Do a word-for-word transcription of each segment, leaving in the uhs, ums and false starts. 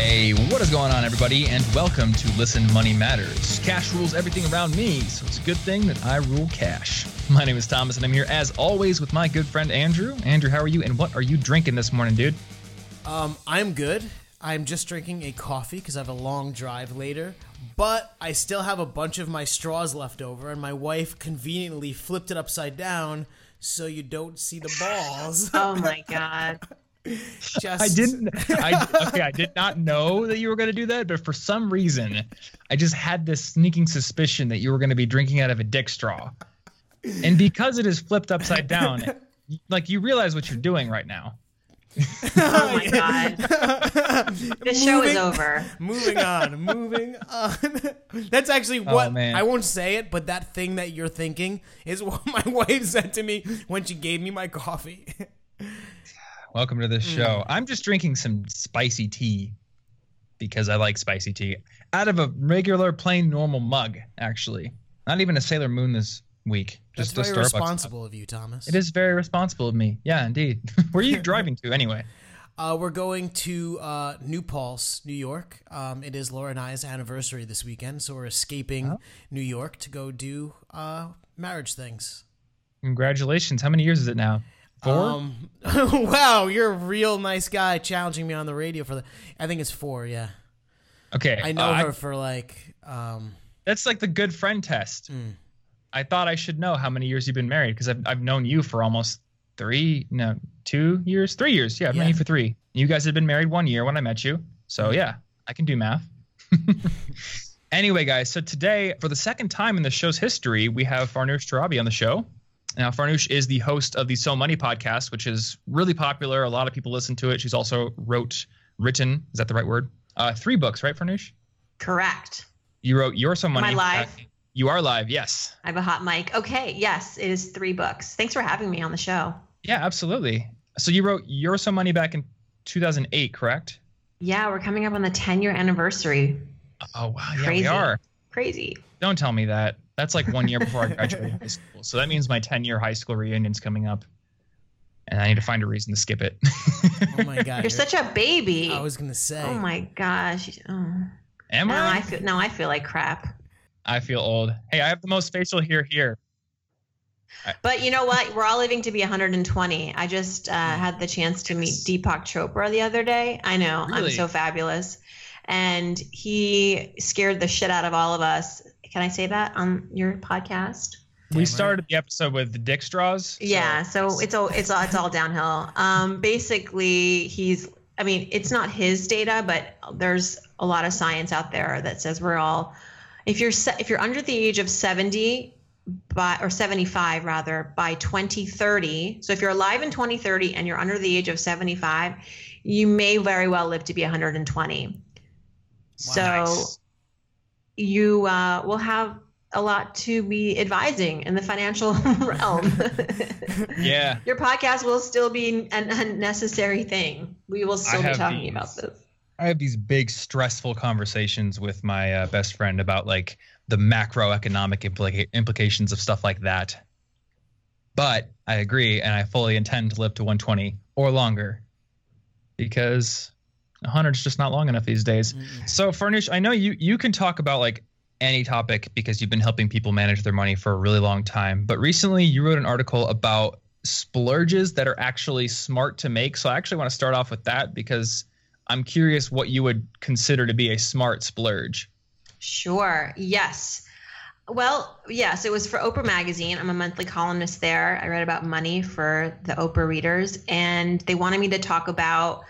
Hey, what is going on, everybody, and welcome to Listen Money Matters. Cash rules everything around me, so it's a good thing that I rule cash. My name is Thomas, and I'm here, as always, with my good friend Andrew. Andrew, how are you, and what are you drinking this morning, dude? Um, I'm good. I'm just drinking a coffee because I have a long drive later, but I still have a bunch of my straws left over, and my wife conveniently flipped it upside down so you don't see the balls. Oh, my God. Just... I didn't. I, okay, I did not know that you were going to do that, but for some reason, I just had this sneaking suspicion that you were going to be drinking out of a dick straw. And because it is flipped upside down, like you realize what you're doing right now. Oh my God. The show is over. Moving on. Moving on. That's actually what oh, man. I won't say it, but that thing that you're thinking is what my wife said to me when she gave me my coffee. Welcome to this show. I'm just drinking some spicy tea because I like spicy tea out of a regular, plain, normal mug, actually. Not even a Sailor Moon this week. That's Just very a Starbucks responsible mug. of you, Thomas. It is very responsible of me. Yeah, indeed. Where are you driving to anyway? Uh, we're going to uh, New Paltz, New York. Um, it is Laura and I's anniversary this weekend, so we're escaping Oh. New York to go do uh, marriage things. Congratulations. How many years is it now? Four? Um, wow, you're a real nice guy challenging me on the radio for the. I think it's four. Yeah. Okay. I know uh, her I, for like. Um, that's like the good friend test. mm. I thought I should know how many years you've been married because I've I've known you for almost three, no, two years, three years. Yeah, I've known Yeah. you for three. You guys had been married one year when I met you. So yeah, I can do math. Anyway, guys, so today, for the second time in the show's history, we have Farnoosh Torabi on the show. Now, Farnoosh is the host of the So Money podcast, which is really popular. A lot of people listen to it. She's also wrote, written, is that the right word? Uh, three books, right, Farnoosh? Correct. You wrote You're So Money. Am I live? Uh, you are live, yes. I have a hot mic. Okay, yes, it is three books. Thanks for having me on the show. Yeah, absolutely. So you wrote You're So Money back in two thousand eight, correct? Yeah, we're coming up on the ten-year anniversary. Oh, wow. Yeah, Crazy. we are. Crazy. Don't tell me that. That's like one year before I graduated high school. So that means my ten-year high school reunion's coming up. And I need to find a reason to skip it. Oh, my God. You're such a baby. I was going to say. Oh, my gosh. Oh. Am now I? I feel, now I feel like crap. I feel old. Hey, I have the most facial hair here. But you know what? We're all living to be one hundred twenty. I just uh, had the chance to meet Deepak Chopra the other day. I know. Really? I'm so fabulous. And he scared the shit out of all of us. Can I say that on your podcast? We right. started the episode with the dick straws. So Yeah, so it's all it's all it's all downhill. Um, basically, he's. I mean, it's not his data, but there's a lot of science out there that says we're all. If you're se- if you're under the age of seventy, by or seventy-five rather, by twenty thirty. So if you're alive in twenty thirty and you're under the age of seventy-five, you may very well live to be one hundred twenty. So Nice. you uh, will have a lot to be advising in the financial realm. Yeah. Your podcast will still be an unnecessary thing. We will still I be have talking these- about this. I have these big stressful conversations with my uh, best friend about like the macroeconomic implica- implications of stuff like that. But I agree, and I fully intend to live to one hundred twenty or longer because one hundred is just not long enough these days. Mm-mm. So, Farnoosh, I know you you can talk about like any topic because you've been helping people manage their money for a really long time. But recently, you wrote an article about splurges that are actually smart to make. So I actually want to start off with that because I'm curious what you would consider to be a smart splurge. Sure. Yes. Well, yes, it was for Oprah Magazine. I'm a monthly columnist there. I read about money for the Oprah readers, and they wanted me to talk about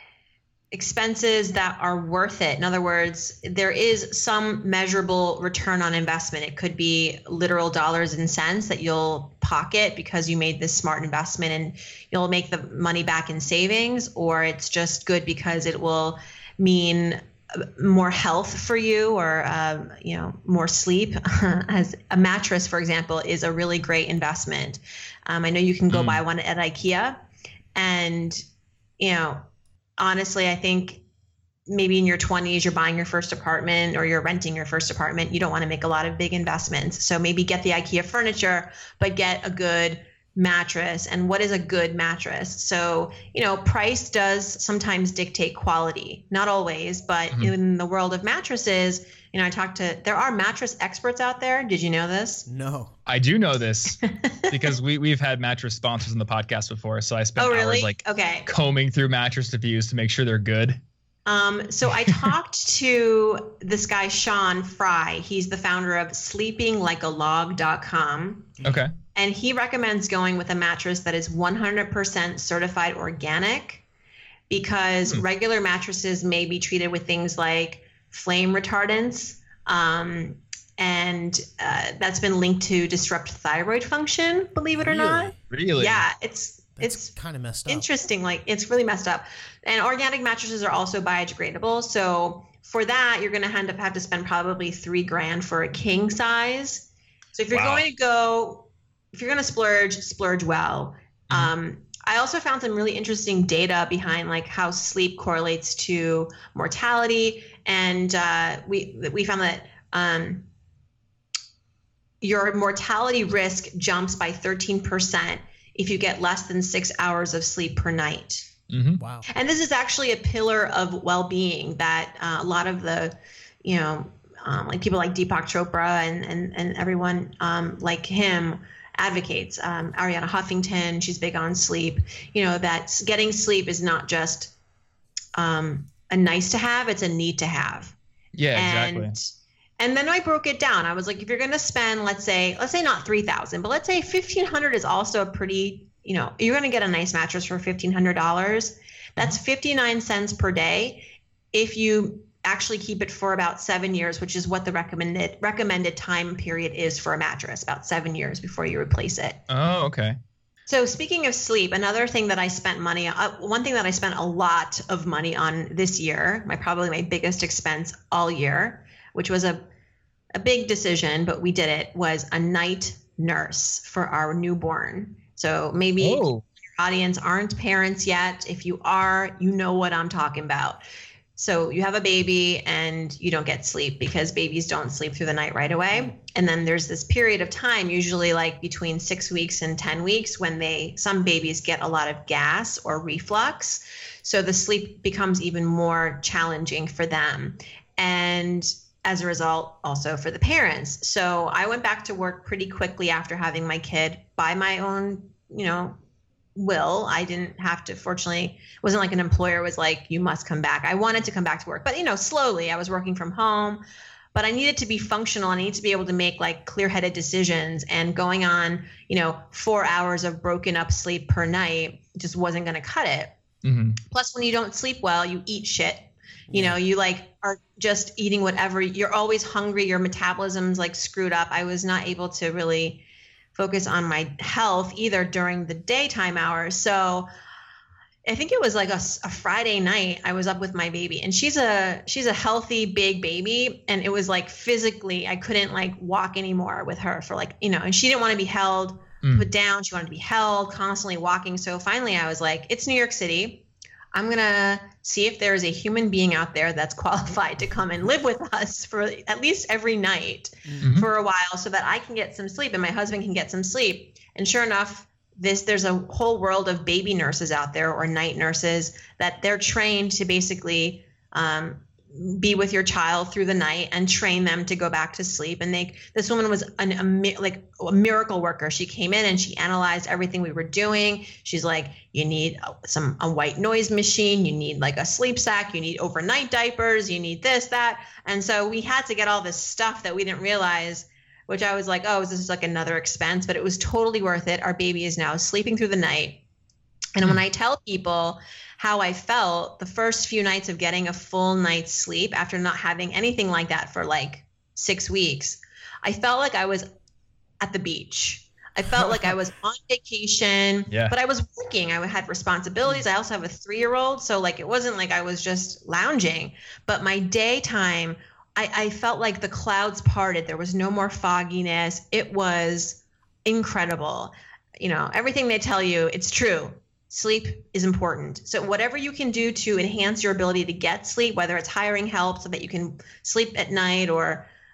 expenses that are worth it. In other words, there is some measurable return on investment. It could be literal dollars and cents that you'll pocket because you made this smart investment and you'll make the money back in savings, or it's just good because it will mean more health for you, or um, you know, more sleep. As a mattress, for example, is a really great investment. Um, I know you can go Mm. buy one at IKEA, and you know, honestly, I think maybe in your twenties, you're buying your first apartment or you're renting your first apartment. You don't want to make a lot of big investments. So maybe get the IKEA furniture, but get a good mattress and what is a good mattress. So, you know, price does sometimes dictate quality, not always, but mm-hmm. in the world of mattresses, you know, I talked to, there are mattress experts out there. Did you know this? No. I do know this because we, we've had mattress sponsors on the podcast before. So I spent oh, really? hours like okay. combing through mattress reviews to make sure they're good. Um, so I talked to this guy, Sean Fry. He's the founder of sleeping like a log dot com. Okay. And he recommends going with a mattress that is one hundred percent certified organic because hmm. regular mattresses may be treated with things like flame retardants. Um, and uh, that's been linked to disrupt thyroid function, believe it or really? not. Really? Yeah, it's That's it's kind of messed up. Interesting. Like it's really messed up. And organic mattresses are also biodegradable. So for that, you're going to end up have to spend probably three grand for a king size. So if you're Wow. going to go, if you're going to splurge, splurge well. Mm-hmm. Um, I also found some really interesting data behind like how sleep correlates to mortality. And uh, we, we found that um, your mortality risk jumps by thirteen percent if you get less than six hours of sleep per night. Mm-hmm. Wow. And this is actually a pillar of well-being that uh, a lot of the, you know, um, like people like Deepak Chopra and, and, and everyone um, like him advocates. Um, Ariana Huffington, she's big on sleep, you know, that getting sleep is not just um, a nice to have, it's a need to have. Yeah, and, exactly. And then I broke it down. I was like, if you're going to spend, let's say, let's say not three thousand, but let's say fifteen hundred is also a pretty, you know, you're going to get a nice mattress for fifteen hundred dollars. That's fifty-nine cents per day. If you actually keep it for about seven years, which is what the recommended recommended time period is for a mattress, about seven years before you replace it. Oh, okay. So speaking of sleep, another thing that I spent money on, uh, one thing that I spent a lot of money on this year, my probably my biggest expense all year, which was a a big decision, but we did it, was a night nurse for our newborn. So maybe Oh. your audience aren't parents yet. If you are, you know what I'm talking about. So you have a baby and you don't get sleep because babies don't sleep through the night right away. And then there's this period of time, usually like between six weeks and ten weeks, when they, some babies get a lot of gas or reflux. So the sleep becomes even more challenging for them. And as a result, also for the parents. So I went back to work pretty quickly after having my kid by my own, you know, will. I didn't have to, fortunately, it wasn't like an employer was like, you must come back. I wanted to come back to work, but you know, slowly. I was working from home, but I needed to be functional. I needed to be able to make like clear-headed decisions, and going on, you know, four hours of broken up sleep per night just wasn't going to cut it. Mm-hmm. Plus, when you don't sleep well, you eat shit. You know, you like are just eating whatever. You're always hungry. Your metabolism's like screwed up. I was not able to really focus on my health either during the daytime hours. So I think it was like a, a Friday night. I was up with my baby, and she's a she's a healthy big baby, and it was like physically I couldn't like walk anymore with her for like, you know, and she didn't want to be held, mm. put down. She wanted to be held, constantly walking. So finally, I was like, it's New York City. I'm going to see if there is a human being out there that's qualified to come and live with us for at least every night mm-hmm. for a while, so that I can get some sleep and my husband can get some sleep. And sure enough, this there's a whole world of baby nurses out there, or night nurses, that they're trained to basically um, be with your child through the night and train them to go back to sleep. And they, this woman was an, a, like a miracle worker. She came in and she analyzed everything we were doing. She's like, you need some, a white noise machine. You need like a sleep sack. You need overnight diapers. You need this, that. And so we had to get all this stuff that we didn't realize, which I was like, oh, this is like another expense, but it was totally worth it. Our baby is now sleeping through the night. And when I tell people how I felt the first few nights of getting a full night's sleep after not having anything like that for like six weeks, I felt like I was at the beach. I felt like I was on vacation, yeah. but I was working. I had responsibilities. I also have a three-year-old. So like, it wasn't like I was just lounging, but my daytime, I, I felt like the clouds parted. There was no more fogginess. It was incredible. You know, everything they tell you, it's true. Sleep is important. So whatever you can do to enhance your ability to get sleep, whether it's hiring help so that you can sleep at night, or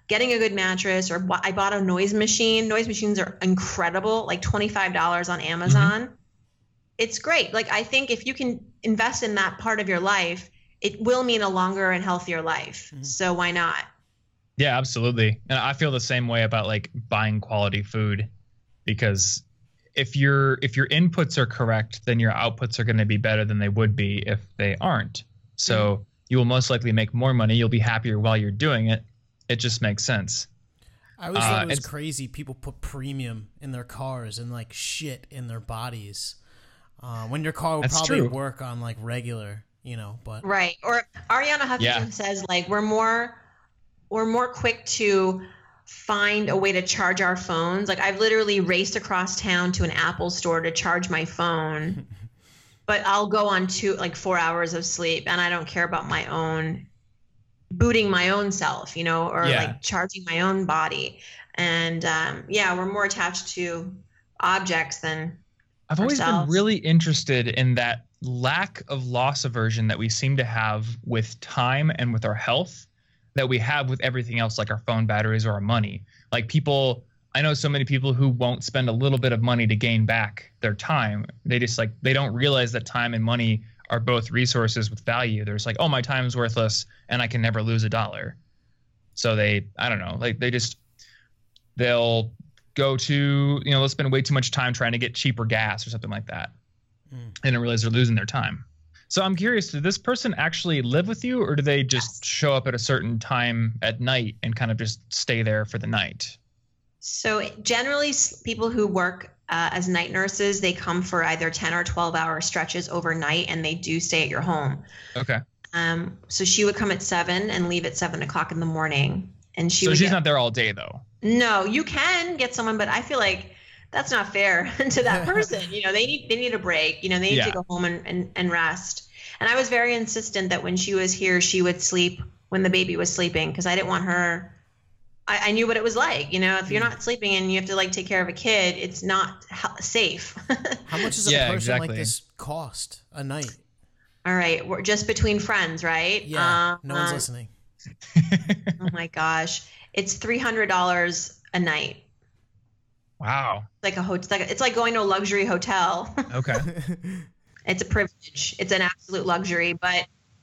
getting a good mattress, or I bought a noise machine. Noise machines are incredible, like twenty-five dollars on Amazon. Mm-hmm. It's great. Like, I think if you can invest in that part of your life, it will mean a longer and healthier life. Mm-hmm. So why not? Yeah, absolutely. And I feel the same way about like buying quality food, because if your if your inputs are correct, then your outputs are going to be better than they would be if they aren't. So mm-hmm. you will most likely make more money. You'll be happier while you're doing it. It just makes sense. I always uh, thought it was crazy. People put premium in their cars and like shit in their bodies. Uh, when your car would probably true. work on like regular, you know, but right. Or Arianna Huffington yeah. says like we're more we're more quick to find a way to charge our phones. Like I've literally raced across town to an Apple store to charge my phone, but I'll go on two like four hours of sleep, and I don't care about my own booting my own self, you know, or yeah. like charging my own body. And um, yeah, we're more attached to objects than I've always ourselves. been really interested in that lack of loss aversion that we seem to have with time and with our health that we have with everything else, like our phone batteries or our money. Like people, I know so many people who won't spend a little bit of money to gain back their time. They just like, they don't realize that time and money are both resources with value. There's like, oh, my time is worthless and I can never lose a dollar. So they, I don't know, like they just, they'll go to, you know, they'll spend way too much time trying to get cheaper gas or something like that. Mm. And don't realize they're losing their time. So I'm curious, did this person actually live with you, or do they just yes. show up at a certain time at night and kind of just stay there for the night? So generally people who work uh, as night nurses, they come for either ten or twelve hour stretches overnight, and they do stay at your home. Okay. Um, so she would come at seven and leave at seven o'clock in the morning. And she so would she's get, not there all day though. No, you can get someone, but I feel like that's not fair to that person. You know, they need they need a break. You know, they need yeah. to go home and, and, and rest. And I was very insistent that when she was here, she would sleep when the baby was sleeping, because I didn't want her. I, I knew what it was like. You know, if you're not sleeping and you have to like take care of a kid, it's not safe. How much does a yeah, person exactly. like this cost a night? All right, we're just between friends, right? Yeah, uh, no one's uh, listening. Oh my gosh, it's three hundred dollars a night. Wow. Like a hotel. Like it's like going to a luxury hotel. Okay. It's a privilege. It's an absolute luxury. But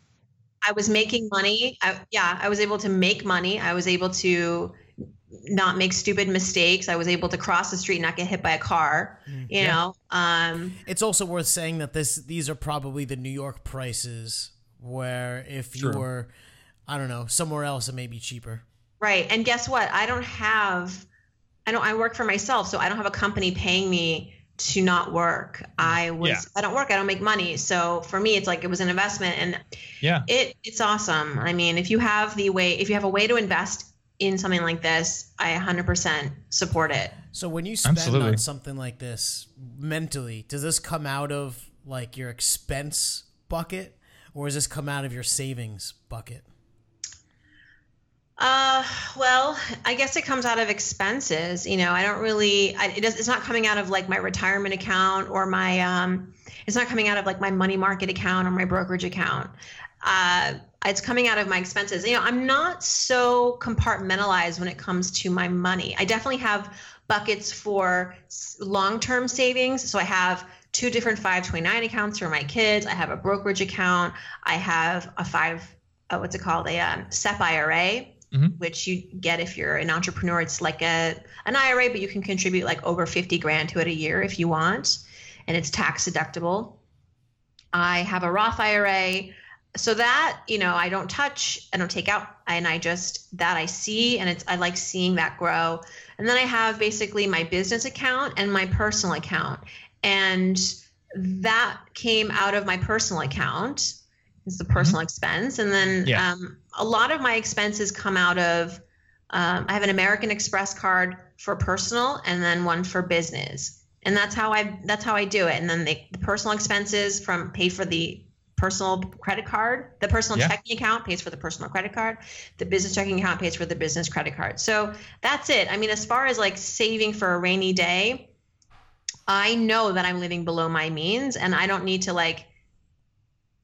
I was making money. I, yeah, I was able to make money. I was able to not make stupid mistakes. I was able to cross the street and not get hit by a car. You yeah. know. Um, it's also worth saying that this these are probably the New York prices, where if you True. were, I don't know, somewhere else it may be cheaper. Right. And guess what? I don't have. I don't. I work for myself, so I don't have a company paying me to not work. I was. Yeah. I don't work. I don't make money. So for me, it's like it was an investment, and yeah, it it's awesome. I mean, if you have the way, if you have a way to invest in something like this, I one hundred percent support it. So when you spend Absolutely. on something like this mentally, does this come out of like your expense bucket, or does this come out of your savings bucket? Uh, well, I guess it comes out of expenses. You know, I don't really, I, it does, it's not coming out of like my retirement account or my, um, it's not coming out of like my money market account or my brokerage account. Uh, it's coming out of my expenses. You know, I'm not so compartmentalized when it comes to my money. I definitely have buckets for long-term savings. So I have two different five twenty-nine accounts for my kids. I have a brokerage account. I have a five, uh, what's it called? A um, S E P I R A. Mm-hmm. Which you get if you're an entrepreneur. It's like a an I R A, but you can contribute like over fifty grand to it a year if you want, and it's tax deductible. I have a Roth I R A, so that, you know, I don't touch, I don't take out, and I just, that I see, and it's, I like seeing that grow. And then I have basically my business account and my personal account, and that came out of my personal account. It's the personal mm-hmm. expense. And then yeah. um, a lot of my expenses come out of, um, I have an American Express card for personal and then one for business. And that's how I, that's how I do it. And then the, the personal expenses from pay for the personal credit card, the personal yeah. checking account pays for the personal credit card. The business checking account pays for the business credit card. So that's it. I mean, as far as like saving for a rainy day, I know that I'm living below my means, and I don't need to like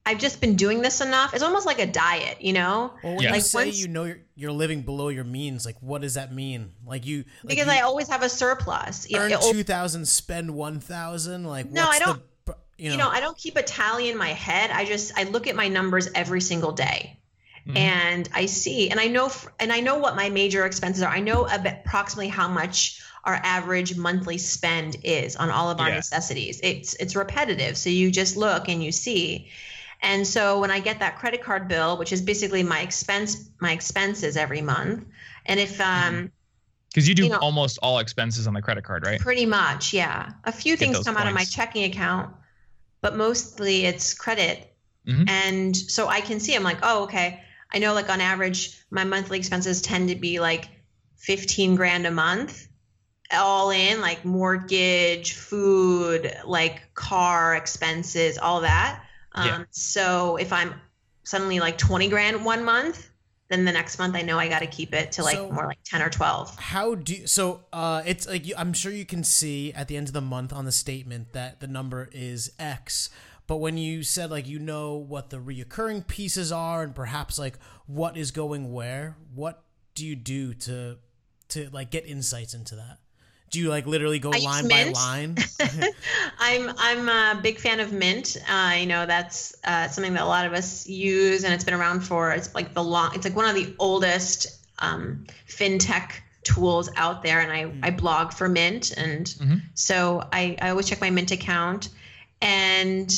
I've just been doing this enough. It's almost like a diet, you know? Well, when Yeah. you Like say once- you know you're, you're living below your means, like what does that mean? Like you like because you I always have a surplus. You know, earn it'll- two thousand, spend one thousand. Like No, what's I don't- The, you know, you know, I don't keep a tally in my head. I just I look at my numbers every single day. Mhm. And I see, and I know, f- and I know what my major expenses are. I know ab- approximately how much our average monthly spend is on all of our Yeah. necessities. It's it's repetitive, so you just look and you see. And so when I get that credit card bill, which is basically my expense my expenses every month, and if um Because you do you know- almost all expenses on the credit card, right? pretty much, yeah, a few Get things those come out of my points. checking account, but mostly it's credit. Mhm. And so I can see, I'm like, oh, okay. I know like on average, my monthly expenses tend to be like fifteen grand a month, all in like mortgage, food, like car expenses, all that. Um, Yeah. So if I'm suddenly like twenty grand one month, then the next month I know I got to keep it to like So- more like ten or twelve. how do you, so uh it's like you, I'm sure you can see at the end of the month on the statement that the number is X. But when you said like you know what the reoccurring pieces are and perhaps like what is going where, what do you do to to like get insights into that? Do you like literally go I use line by Mint. line? I'm I'm a big fan of Mint. Uh, you know, that's uh, something that a lot of us use, and it's been around for it's like the long. It's like one of the oldest um, fintech tools out there, and I, I blog for Mint, and Mhm. so I, I always check my Mint account, and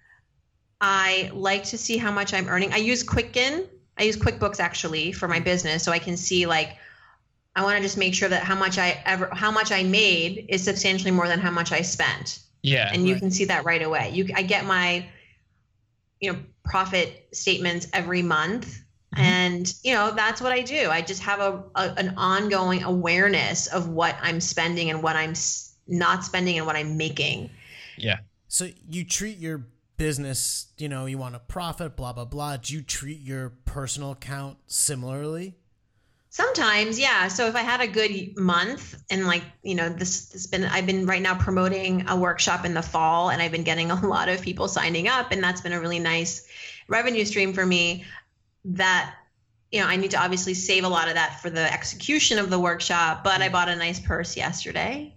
I like to see how much I'm earning. I use Quicken. I use QuickBooks actually for my business, so I can see like. I want to just make sure that how much I ever how much I made is substantially more than how much I spent. Yeah. And you Right. can see that right away. You I get my you know profit statements every month. Mhm. And you know that's what I do. I just have a, a an ongoing awareness of what I'm spending and what I'm s- not spending and what I'm making. Yeah. So you treat your business, you know, you want to profit, blah blah blah. Do you treat your personal account similarly? Sometimes, yeah. So if I had a good month and like, you know, this has been, I've been right now promoting a workshop in the fall and I've been getting a lot of people signing up and that's been a really nice revenue stream for me that, you know, I need to obviously save a lot of that for the execution of the workshop, but I bought a nice purse yesterday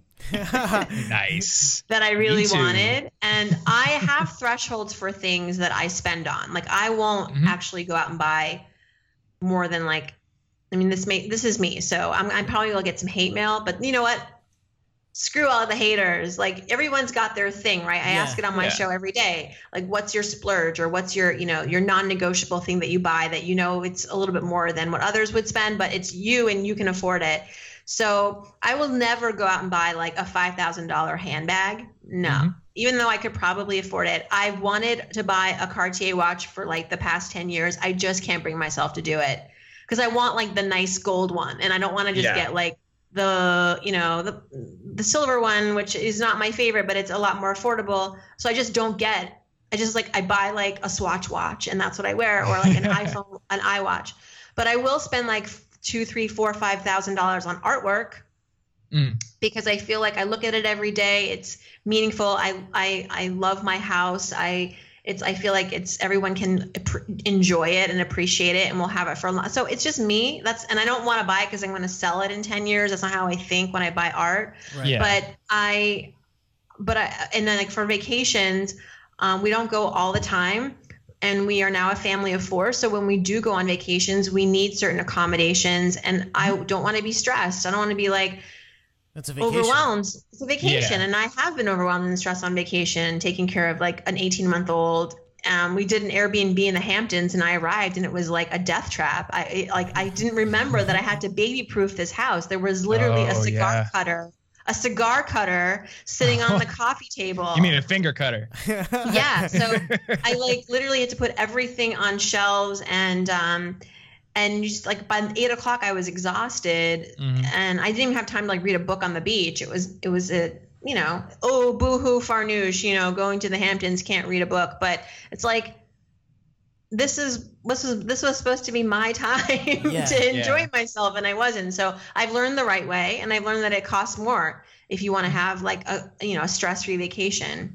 Nice. that I really too. wanted. And I have thresholds for things that I spend on. Like I won't Mhm. actually go out and buy more than like, I mean, this may, this is me. So I'm, I'm probably gonna get some hate mail, but you know what? Screw all the haters. Like everyone's got their thing, right? I Yeah, ask it on my yeah. show every day. Like what's your splurge or what's your, you know, your non-negotiable thing that you buy that you know it's a little bit more than what others would spend, but it's you and you can afford it. So I will never go out and buy like a five thousand dollars handbag. No. Mhm. Even though I could probably afford it. I wanted to buy a Cartier watch for like the past ten years. I just can't bring myself to do it because I want like the nice gold one and I don't want to just Yeah. get like the, you know, the the silver one, which is not my favorite, but it's a lot more affordable. So I just don't get, I just like, I buy like a Swatch watch and that's what I wear or like an iPhone, an iWatch. But I will spend like two, three, four, five thousand dollars on artwork Mm. because I feel like I look at it every day. It's meaningful. I I I love my house. I it's I feel like it's everyone can ap- enjoy it and appreciate it, and we'll have it for a lot. So it's just me. That's and I don't want to buy it because I'm going to sell it in ten years. That's not how I think when I buy art. Right. Yeah. But I, but I and then like for vacations, um, we don't go all the time. And we are now a family of four. So when we do go on vacations, we need certain accommodations. And I don't want to be stressed. I don't want to be like That's a vacation. overwhelmed. It's a vacation. Yeah. And I have been overwhelmed and stressed on vacation, taking care of like an eighteen month old. Um, we did an Airbnb in the Hamptons and I arrived and it was like a death trap. I it- like I didn't remember that I had to baby proof this house. There was literally a Oh, cigar yeah. cutter, a cigar cutter sitting on the coffee table. You mean a finger cutter? Yeah. So I like literally had to put everything on shelves and um and just like by eight o'clock I was exhausted Mhm. and I didn't even have time to like read a book on the beach. It was it was a you know, oh boohoo Farnoosh, you know, going to the Hamptons, can't read a book. But it's like this is this was this was supposed to be my time Yeah, to enjoy yeah. myself and I wasn't. So I've learned the right way and I've learned that it costs more if you want to have like a you know a stress-free vacation.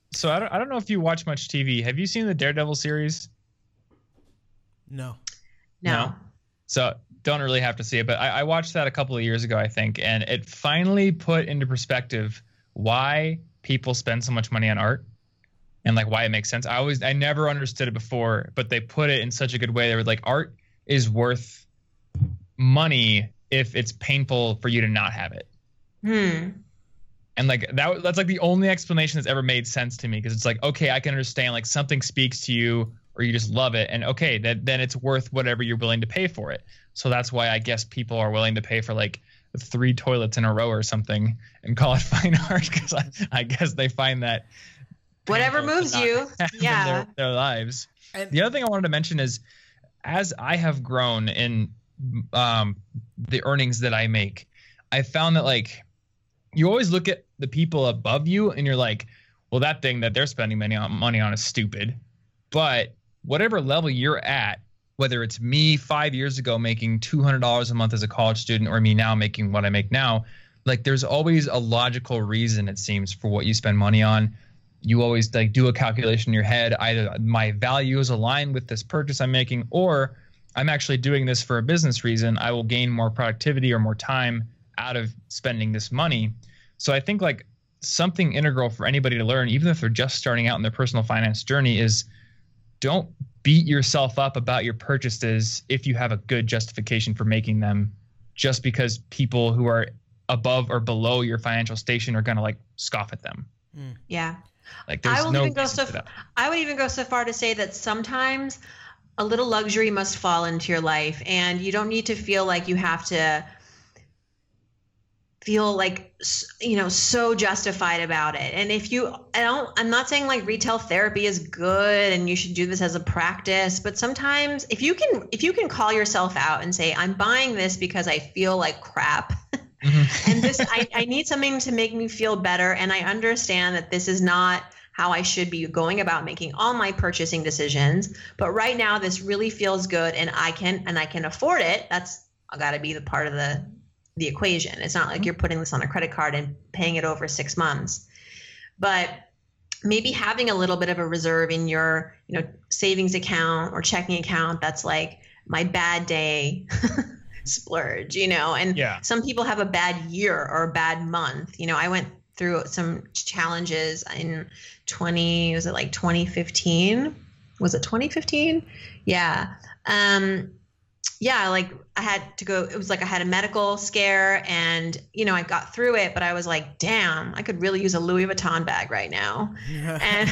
So I don't, I don't know if you watch much T V. Have you seen the Daredevil series? No. No. No? So don't really have to see it, but I, I watched that a couple of years ago, I think, and it finally put into perspective why people spend so much money on art and like why it makes sense. I always, I never understood it before, but they put it in such a good way. They were like, art is worth money if it's painful for you to not have it. Hmm. And like that, that's like the only explanation that's ever made sense to me, because it's like, okay, I can understand like something speaks to you or you just love it, and okay, that then it's worth whatever you're willing to pay for it. So that's why I guess people are willing to pay for like three toilets in a row or something and call it fine art, because I, I guess they find that Whatever moves you. Yeah. in their, their lives. And The other thing I wanted to mention is, as I have grown in um, the earnings that I make, I found that like you always look at the people above you and you're like, well, that thing that they're spending money on, money on is stupid. But whatever level you're at, whether it's me five years ago making two hundred dollars a month as a college student or me now making what I make now, like there's always a logical reason, it seems, for what you spend money on. You always like do a calculation in your head. Either my values align with this purchase I'm making, or I'm actually doing this for a business reason. I will gain more productivity or more time out of spending this money. So I think like something integral for anybody to learn, even if they're just starting out in their personal finance journey, is don't beat yourself up about your purchases if you have a good justification for making them, just because people who are above or below your financial station are going to like scoff at them. Yeah. Like there's I will no even go reason so for that. I would even go so far to say that sometimes a little luxury must fall into your life, and you don't need to feel like you have to feel like, you know, so justified about it. And if you, I don't, I'm not saying like retail therapy is good and you should do this as a practice, but sometimes if you can, if you can call yourself out and say, I'm buying this because I feel like crap. Mm-hmm. And this, I, I need something to make me feel better. And I understand that this is not how I should be going about making all my purchasing decisions. But right now, this really feels good, and I can, and I can afford it. That's got to be the part of the, the equation. It's not like you're putting this on a credit card and paying it over six months, but maybe having a little bit of a reserve in your, you know, savings account or checking account. That's like my bad day splurge, you know, and Yeah. some people have a bad year or a bad month. You know, I went through some challenges in twenty, was it like twenty fifteen? Was it twenty fifteen? Yeah. Um, yeah, like I had to go, it was like I had a medical scare, and, you know, I got through it, but I was like, damn, I could really use a Louis Vuitton bag right now. And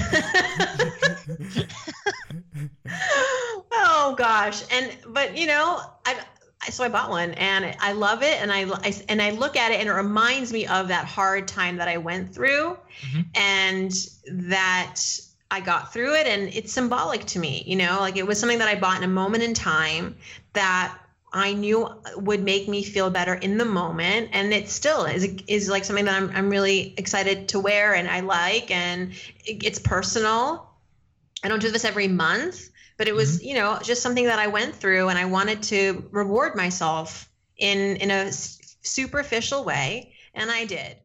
oh gosh. And, but you know, I, I, so I bought one, and I love it. And I, I, and I look at it, and it reminds me of that hard time that I went through, Mhm. and that I got through it, and it's symbolic to me, you know, like it was something that I bought in a moment in time that I knew would make me feel better in the moment. And it still is, is like something that I'm, I'm really excited to wear, and I like, and it, it's personal. I don't do this every month, but it was, you know, just something that I went through, and I wanted to reward myself in, in a s- superficial way. And I did.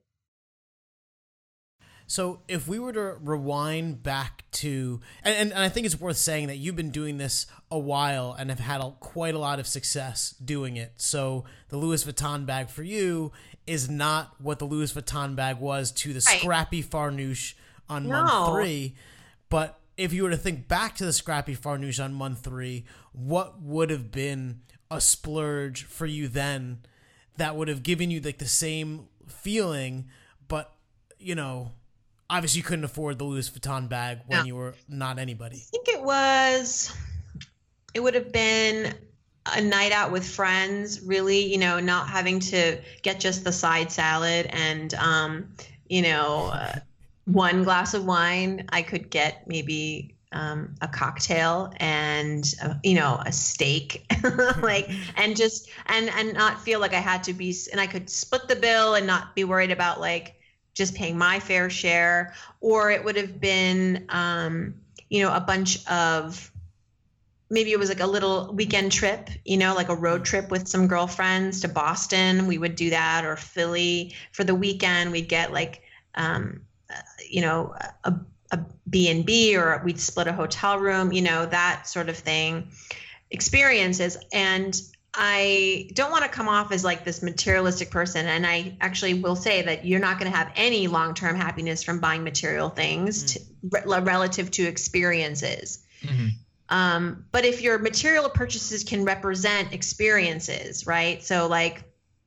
So if we were to rewind back to, and, and, and I think it's worth saying that you've been doing this a while and have had a, quite a lot of success doing it. So the Louis Vuitton bag for you is not what the Louis Vuitton bag was to the Right. Scrappy Farnoosh on No. month three. But if you were to think back to the Scrappy Farnoosh on month three, what would have been a splurge for you then that would have given you like the same feeling, but, you know, obviously you couldn't afford the Louis Vuitton bag when No. you were not anybody. I think it was, it would have been a night out with friends, really, you know, not having to get just the side salad and, um, you know, uh, one glass of wine. I could get maybe um, a cocktail and, uh, you know, a steak, like, and just, and, and not feel like I had to be, and I could split the bill and not be worried about like, just paying my fair share. Or it would have been, um, you know, a bunch of, maybe it was like a little weekend trip, you know, like a road trip with some girlfriends to Boston. We would do that, or Philly for the weekend. We'd get like, um, uh, you know, a, a B and B, or we'd split a hotel room, you know, that sort of thing, experiences. And I don't want to come off as like this materialistic person. And I actually will say that you're not going to have any long-term happiness from buying material things mm-hmm. to, re- relative to experiences. Mm-hmm. Um, but if your material purchases can represent experiences, right? So like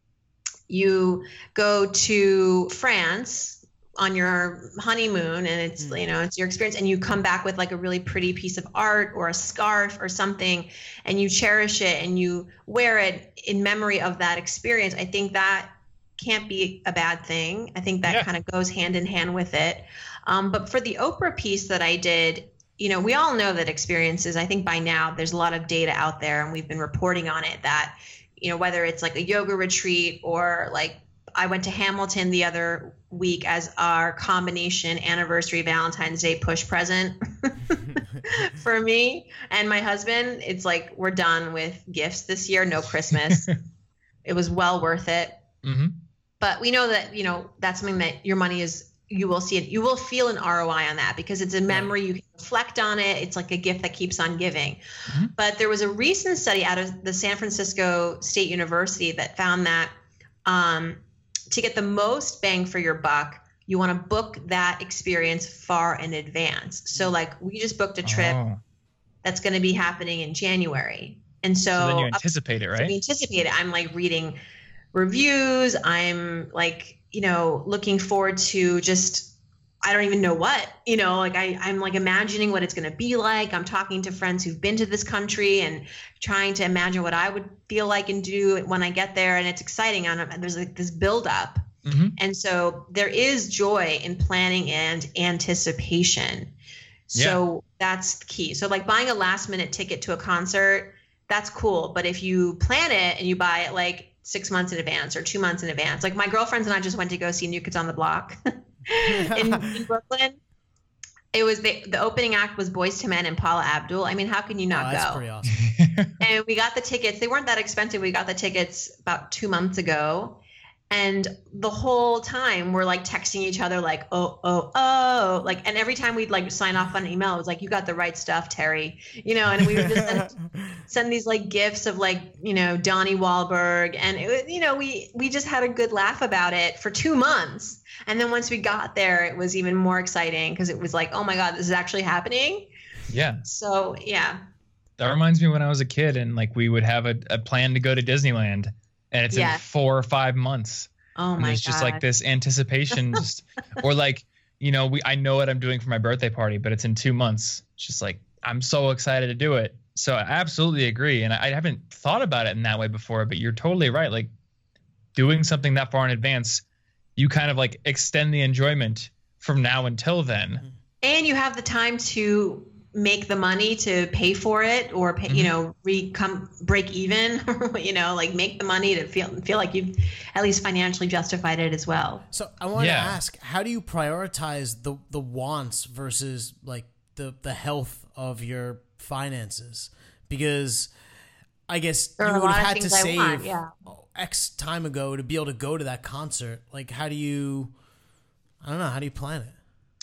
you go to France on your honeymoon and it's, mm. you know, it's your experience, and you come back with like a really pretty piece of art or a scarf or something, and you cherish it and you wear it in memory of that experience. I think that can't be a bad thing. I think that yeah. kind of goes hand in hand with it. Um, but for the Oprah piece that I did, you know, we all know that experiences, I think by now there's a lot of data out there, and we've been reporting on it, that, you know, whether it's like a yoga retreat or like I went to Hamilton the other week as our combination anniversary Valentine's Day push present for me and my husband. It's like, we're done with gifts this year, no Christmas. It was well worth it. Mm-hmm. But we know that, you know, that's something that your money is, you will see it, you will feel an R O I on that, because it's a memory, you can reflect on it. It's like a gift that keeps on giving. Mm-hmm. But there was a recent study out of the San Francisco State University that found that um, to get the most bang for your buck, you want to book that experience far in advance. So like we just booked a trip oh. that's going to be happening in January. And so, so then you anticipate it, right? So we anticipate it. I'm like reading reviews. I'm like, you know, looking forward to just, I don't even know what, you know, like I, I'm like imagining what it's going to be like. I'm talking to friends who've been to this country and trying to imagine what I would feel like and do when I get there. And it's exciting. And there's like this buildup. Mm-hmm. And so there is joy in planning and anticipation. So yeah. that's key. So like buying a last minute ticket to a concert, that's cool. But if you plan it and you buy it like six months in advance or two months in advance, like my girlfriends and I just went to go see New Kids on the Block in, in Brooklyn. It was the, the opening act was Boyz two Men and Paula Abdul. I mean, how can you not oh, that's go? Pretty awesome. And we got the tickets. They weren't that expensive. We got the tickets about two months ago. And the whole time we're like texting each other like, oh, oh, oh, like, and every time we'd like sign off on an email, it was like, you got the right stuff, Terry, you know, and we would just send, send these like gifts of like, you know, Donnie Wahlberg. And it was, you know, we, we just had a good laugh about it for two months. And then once we got there, it was even more exciting because it was like, oh my God, this is actually happening. Yeah. So, yeah. That reminds me when I was a kid and like we would have a, a plan to go to Disneyland. And it's yes. in four or five months. Oh my God. There's just like this anticipation, just or like, you know, we I know what I'm doing for my birthday party, but it's in two months. It's just like I'm so excited to do it. So I absolutely agree. And I, I haven't thought about it in that way before, but you're totally right. Like doing something that far in advance, you kind of like extend the enjoyment from now until then. And you have the time to make the money to pay for it or pay, mm-hmm. you know, re come break even, you know, like make the money to feel feel like you've at least financially justified it as well. So I want yeah. to ask, how do you prioritize the the wants versus like the the health of your finances? Because I guess there you would have had to save want, yeah. X time ago to be able to go to that concert. Like, how do you? I don't know. How do you plan it?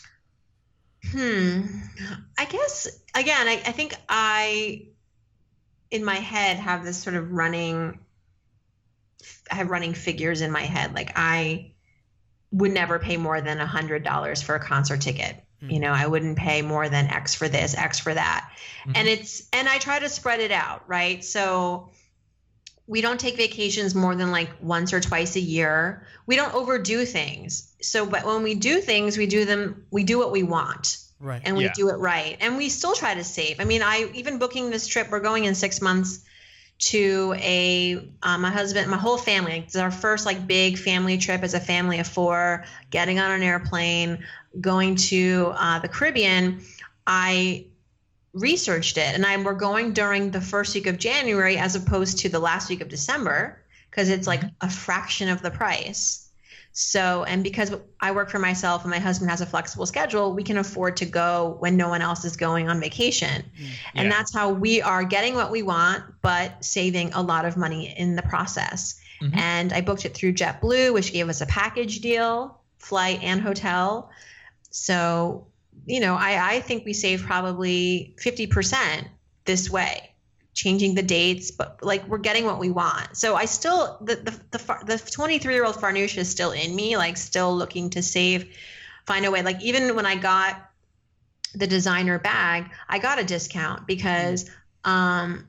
Hmm. I guess, again, I, I think I, in my head, have this sort of running, I have running figures in my head. Like I would never pay more than a hundred dollars for a concert ticket. Mm-hmm. You know, I wouldn't pay more than X for this, X for that. Mm-hmm. And it's, and I try to spread it out. Right. So we don't take vacations more than like once or twice a year. We don't overdo things. So, but when we do things, we do them, we do what we want. Right. And we yeah. do it right. And we still try to save. I mean, I, even booking this trip, we're going in six months to a, um, my husband, my whole family. It's our first like big family trip as a family of four, getting on an airplane, going to uh, the Caribbean. I researched it, and I we're going during the first week of January as opposed to the last week of December because it's like a fraction of the price. So, and because I work for myself and my husband has a flexible schedule, we can afford to go when no one else is going on vacation. Yeah. And that's how we are getting what we want, but saving a lot of money in the process. Mm-hmm. And I booked it through JetBlue, which gave us a package deal, flight and hotel. So you know, I, I think we save probably fifty percent this way, changing the dates, but like we're getting what we want. So I still, the the the, the twenty-three year old Farnoosh is still in me, like still looking to save, find a way. Like even when I got the designer bag, I got a discount because um,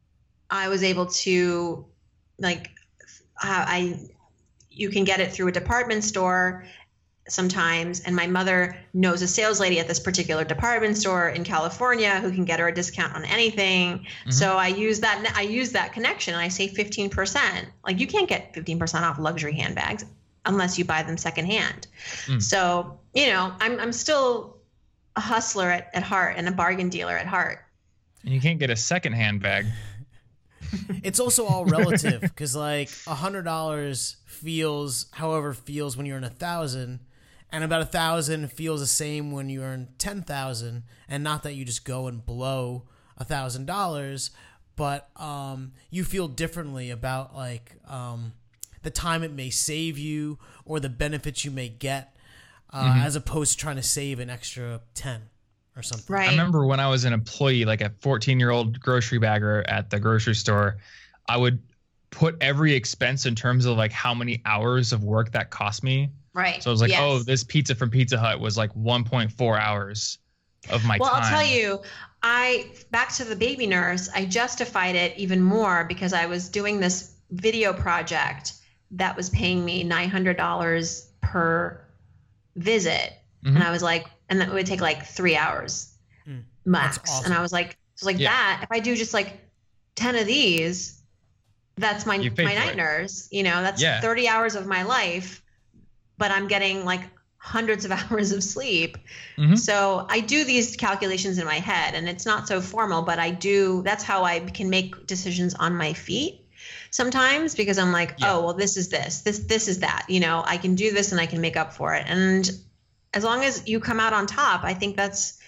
I was able to like, I, you can get it through a department store sometimes, and my mother knows a sales lady at this particular department store in California who can get her a discount on anything. Mm-hmm. So I use that I use that connection and I save fifteen percent. Like you can't get fifteen percent off luxury handbags unless you buy them secondhand. Mm. So, you know, I'm I'm still a hustler at, at heart and a bargain dealer at heart. And you can't get a secondhand bag. It's also all relative because like a hundred dollars feels however feels when you earn a thousand. And about a thousand feels the same when you earn ten thousand, and not that you just go and blow a thousand dollars, but um, you feel differently about like um, the time it may save you or the benefits you may get, uh, mm-hmm. as opposed to trying to save an extra ten or something. Right. I remember when I was an employee, like a fourteen year old grocery bagger at the grocery store, I would put every expense in terms of like how many hours of work that cost me. Right. So I was like, yes. oh, this pizza from Pizza Hut was like one point four hours of my well, time. Well, I'll tell you, I back to the baby nurse, I justified it even more because I was doing this video project that was paying me nine hundred dollars per visit. Mm-hmm. And I was like, and that would take like three hours mm, max. Awesome. And I was like, so like yeah. that, if I do just like ten of these, that's my, my night it. nurse, you know, that's yeah. thirty hours of my life. But I'm getting like hundreds of hours of sleep. Mm-hmm. So I do these calculations in my head, and it's not so formal, but I do, that's how I can make decisions on my feet sometimes, because I'm like, yeah. oh, well, this is this, this, this is that, you know, I can do this and I can make up for it. And as long as you come out on top, I think that's,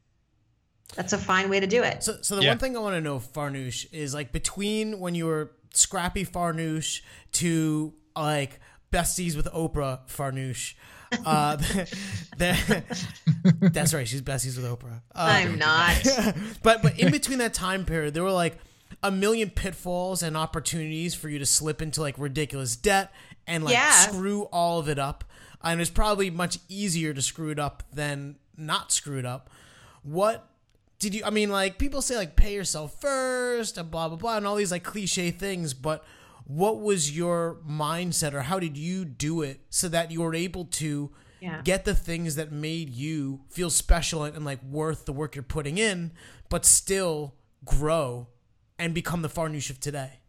that's a fine way to do it. So, so the yeah. one thing I want to know, Farnoosh, is like between when you were scrappy Farnoosh to like besties with Oprah Farnoosh. Uh, the, the, that's right. She's besties with Oprah. Uh, I'm not. but but in between that time period, there were like a million pitfalls and opportunities for you to slip into like ridiculous debt and like yeah. screw all of it up. And it's probably much easier to screw it up than not screw it up. What did you? I mean, like people say like pay yourself first and blah blah blah and all these like cliche things, but what was your mindset, or how did you do it so that you were able to yeah. get the things that made you feel special and, and like worth the work you're putting in, but still grow and become the Farnoosh of today?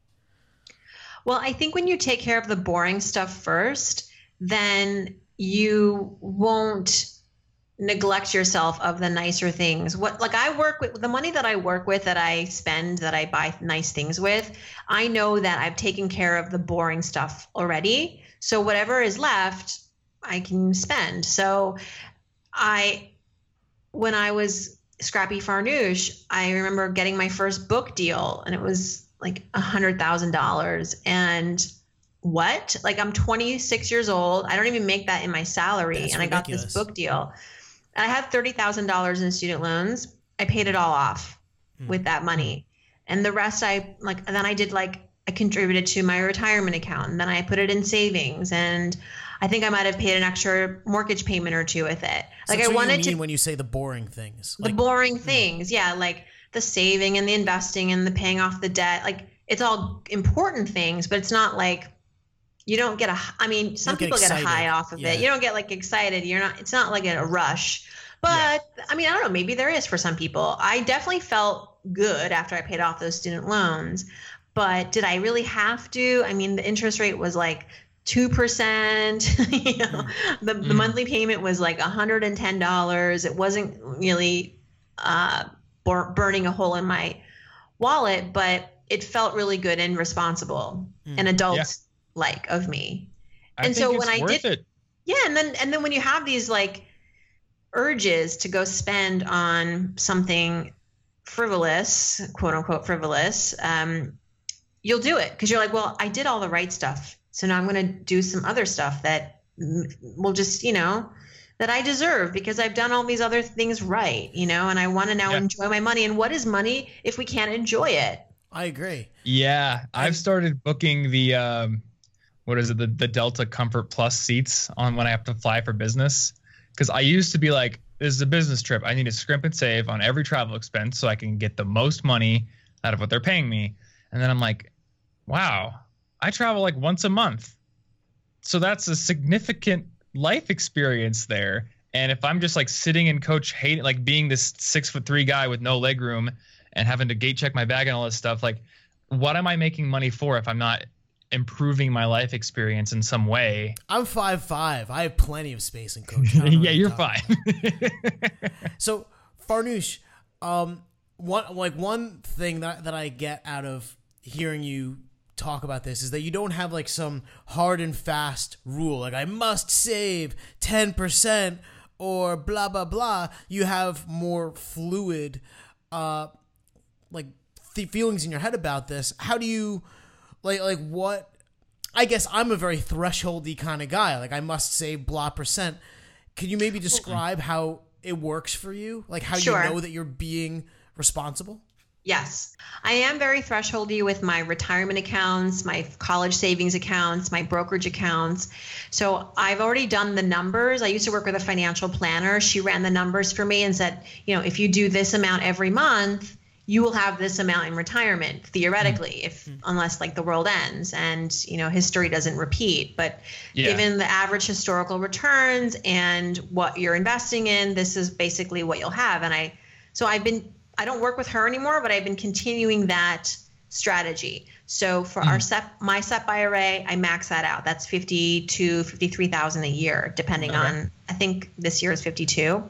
Well, I think when you take care of the boring stuff first, then you won't neglect yourself of the nicer things. What, like I work with the money that I work with, that I spend, that I buy nice things with, I know that I've taken care of the boring stuff already. So whatever is left, I can spend. So I, when I was Scrappy Farnoosh, I remember getting my first book deal, and it was like a hundred thousand dollars. And what? Like I'm twenty-six years old. I don't even make that in my salary. That's and ridiculous. I got this book deal. I had thirty thousand dollars in student loans. I paid it all off mm. with that money. And the rest I like, then I did like, I contributed to my retirement account, and then I put it in savings. And I think I might've paid an extra mortgage payment or two with it. Like so I wanted you mean to, when you say the boring things, the like, boring things. Yeah. Like the saving and the investing and the paying off the debt. Like it's all important things, but it's not like, you don't get a, I mean, some get people excited. get a high off of yeah. it. You don't get like excited. You're not, it's not like a rush, but yeah. I mean, I don't know, maybe there is for some people. I definitely felt good after I paid off those student loans, but did I really have to? I mean, the interest rate was like two percent, you know, the, mm. the monthly payment was like one hundred ten dollars. It wasn't really uh, bur- burning a hole in my wallet, but it felt really good and responsible mm. and adult yeah. like of me. I and think so it's when I worth did it. Yeah, and then and then when you have these like urges to go spend on something frivolous, quote unquote frivolous, um, you'll do it because you're like, well, I did all the right stuff. So now I'm going to do some other stuff that will just, you know, that I deserve because I've done all these other things right, you know, and I want to now Yeah. enjoy my money. And what is money if we can't enjoy it? I agree. Yeah, I've started booking the um, what is it, the the Delta Comfort Plus seats on when I have to fly for business. Because I used to be like, this is a business trip. I need to scrimp and save on every travel expense so I can get the most money out of what they're paying me. And then I'm like, wow, I travel like once a month, so that's a significant life experience there. And if I'm just like sitting in coach, hating like being this six foot three guy with no leg room and having to gate check my bag and all this stuff, like, what am I making money for if I'm not improving my life experience in some way? I'm five five. I have plenty of space in coach. I don't know Yeah, what you're talking fine. about. So, Farnoosh, um, one like one thing that that I get out of hearing you talk about this is that you don't have like some hard and fast rule, like I must save ten percent or blah blah blah. You have more fluid, uh, like th- feelings in your head about this. How do you, like, like what? I guess I'm a very thresholdy kind of guy. Like I must save blah percent. Can you maybe describe how it works for you? Like how Sure. you know that you're being responsible? Yes, I am very thresholdy with my retirement accounts, my college savings accounts, my brokerage accounts. So I've already done the numbers. I used to work with a financial planner. She ran the numbers for me and said, you know, if you do this amount every month, you will have this amount in retirement, theoretically, if mm-hmm. unless like the world ends and, you know, history doesn't repeat. But yeah. given the average historical returns and what you're investing in, this is basically what you'll have. And I, so I've been, I don't work with her anymore, but I've been continuing that strategy. So for mm-hmm. our S E P, my S E P I R A, I max that out. That's fifty-two, fifty-three thousand a year, depending okay. on, I think this year is fifty-two.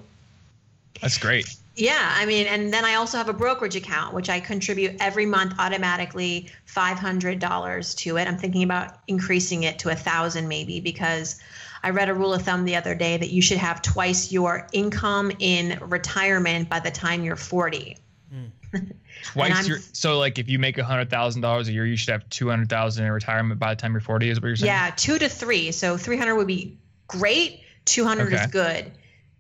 That's great. Yeah, I mean, and then I also have a brokerage account, which I contribute every month automatically five hundred dollars to it. I'm thinking about increasing it to a thousand maybe, because I read a rule of thumb the other day that you should have twice your income in retirement by the time you're forty. Mm. Twice your, so like if you make one hundred thousand dollars a year, you should have two hundred thousand dollars in retirement by the time you're forty, is what you're saying? Yeah, two to three. So three hundred would be great. two hundred okay. is good.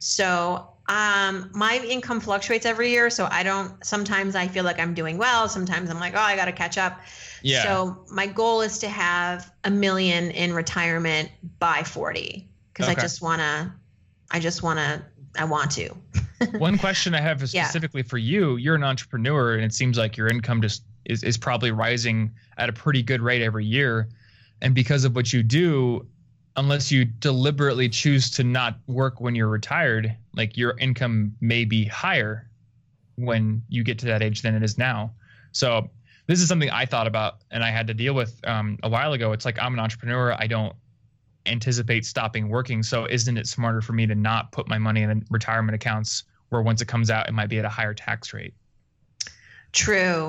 So um, my income fluctuates every year. So I don't, sometimes I feel like I'm doing well. Sometimes I'm like, oh, I got to catch up. Yeah. So my goal is to have a million in retirement by forty, because okay. I just want to, I just want to, I want to. One question I have is specifically yeah. for you, you're an entrepreneur and it seems like your income just is, is probably rising at a pretty good rate every year. And because of what you do, unless you deliberately choose to not work when you're retired, like your income may be higher when you get to that age than it is now. So this is something I thought about and I had to deal with um, a while ago. It's like, I'm an entrepreneur. I don't anticipate stopping working. So isn't it smarter for me to not put my money in retirement accounts where once it comes out, it might be at a higher tax rate? True.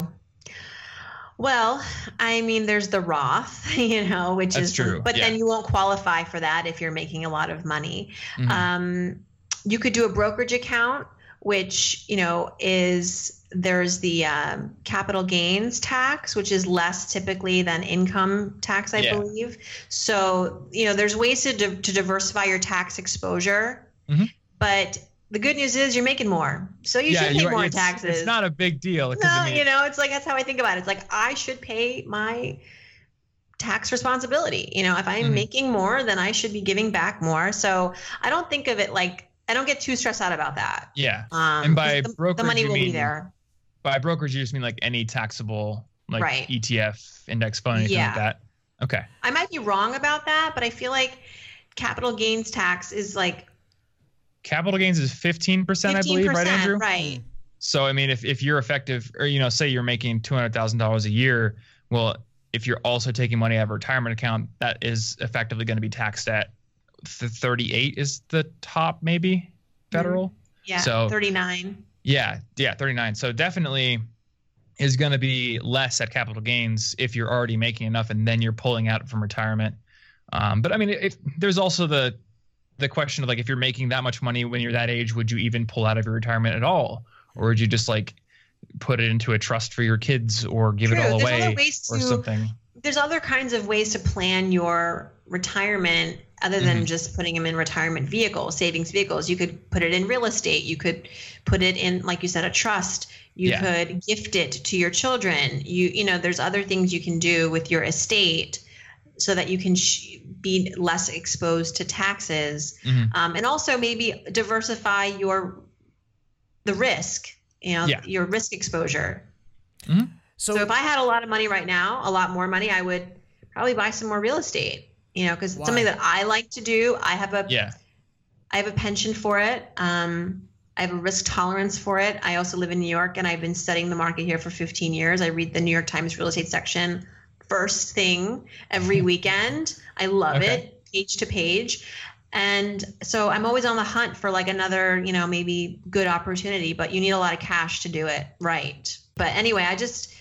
Well, I mean, there's the Roth, you know, which That's is, true. but yeah. then you won't qualify for that if you're making a lot of money. Mm-hmm. Um, you could do a brokerage account, which, you know, is, there's the um, capital gains tax, which is less typically than income tax, I yeah. believe. So, you know, there's ways to, di- to diversify your tax exposure, mm-hmm. but the good news is you're making more. So you yeah, should pay more it's, taxes. It's not a big deal. No, I mean, you know, it's like, that's how I think about it. It's like, I should pay my tax responsibility. You know, if I'm mm-hmm. making more, then I should be giving back more. So I don't think of it like, I don't get too stressed out about that. Yeah. Um, and by the, brokerage, the money will mean, be there. By brokerage, you just mean like any taxable, like right. E T F, index fund, anything yeah. like that? Okay. I might be wrong about that, but I feel like capital gains tax is like. Capital gains is fifteen percent, I believe, right, Andrew? Right. So, I mean, if, if you're effective, or, you know, say you're making two hundred thousand dollars a year, well, if you're also taking money out of a retirement account, that is effectively going to be taxed at thirty-eight is the top, maybe, federal? Yeah, so, thirty-nine. Yeah, yeah, thirty-nine. So definitely is going to be less at capital gains if you're already making enough and then you're pulling out from retirement. Um, but I mean, if there's also the the question of like, if you're making that much money when you're that age, would you even pull out of your retirement at all? Or would you just like put it into a trust for your kids or give True. it all There's away other ways or to something? there's other kinds of ways to plan your retirement other than mm-hmm. just putting them in retirement vehicles, savings vehicles. You could put it in real estate. You could put it in, like you said, a trust. You yeah. could gift it to your children. You, you know, there's other things you can do with your estate so that you can sh- be less exposed to taxes. Mm-hmm. Um, and also maybe diversify your, the risk, you know, yeah. your risk exposure. Mm-hmm. So, so if I had a lot of money right now, a lot more money, I would probably buy some more real estate, you know, because it's something that I like to do. I have a, yeah. I have a penchant for it. Um, I have a risk tolerance for it. I also live in New York, and I've been studying the market here for fifteen years. I read the New York Times real estate section first thing every weekend. I love okay. it, page to page. And so I'm always on the hunt for like another, you know, maybe good opportunity, but you need a lot of cash to do it right. But anyway, I just,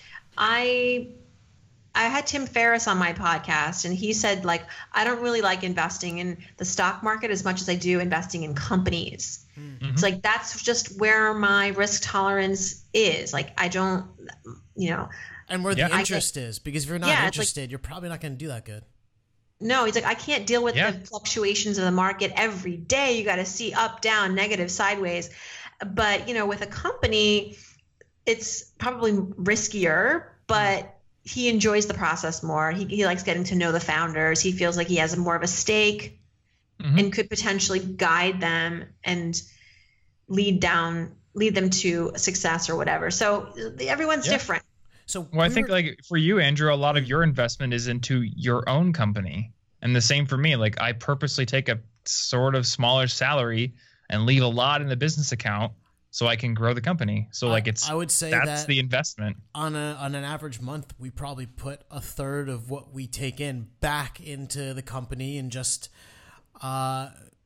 I, I had Tim Ferriss on my podcast, and he said, like, I don't really like investing in the stock market as much as I do investing in companies. Mm-hmm. It's like, that's just where my risk tolerance is. Like, I don't, you know. And where the yeah. interest get, is, because if you're not yeah, interested, like, you're probably not going to do that good. No, he's like, I can't deal with yeah. the fluctuations of the market every day. You got to see up, down, negative, sideways. But, you know, with a company, it's probably riskier, but he enjoys the process more. He, he likes getting to know the founders. He feels like he has more of a stake mm-hmm. and could potentially guide them and lead down, lead them to success or whatever. So everyone's yeah. different. So well, I think were, like for you, Andrew, a lot of your investment is into your own company, and the same for me. Like I purposely take a sort of smaller salary and leave a lot in the business account so I can grow the company. So like it's I would say that's that the investment. On a on an average month, we probably put a third of what we take in back into the company, and just uh,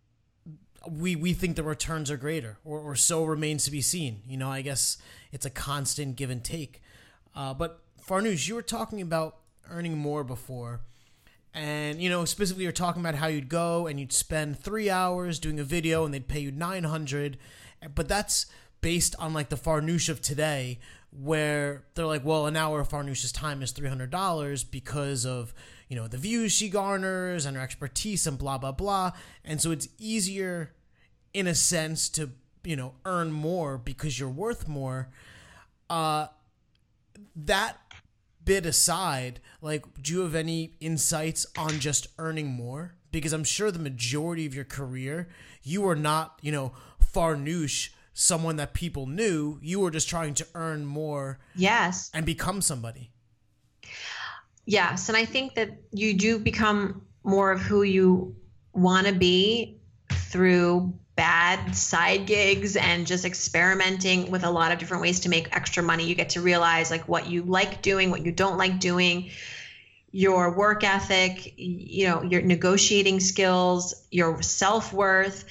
we we think the returns are greater, or, or so remains to be seen. You know, I guess it's a constant give and take. Uh, but Farnoosh, you were talking about earning more before, and you know specifically you're talking about how you'd go and you'd spend three hours doing a video and they'd pay you nine hundred, but that's based on like the Farnoosh of today, where they're like, well, an hour of Farnoosh's time is three hundred dollars because of you know the views she garners and her expertise and blah blah blah, and so it's easier in a sense to you know earn more because you're worth more. Uh, That bit aside, like, do you have any insights on just earning more? Because I'm sure the majority of your career, you were not, you know, Farnoosh, someone that people knew. You were just trying to earn more. Yes. And become somebody. Yes. And I think that you do become more of who you want to be through bad side gigs and just experimenting with a lot of different ways to make extra money. You get to realize like what you like doing, what you don't like doing, your work ethic, you know, your negotiating skills, your self-worth.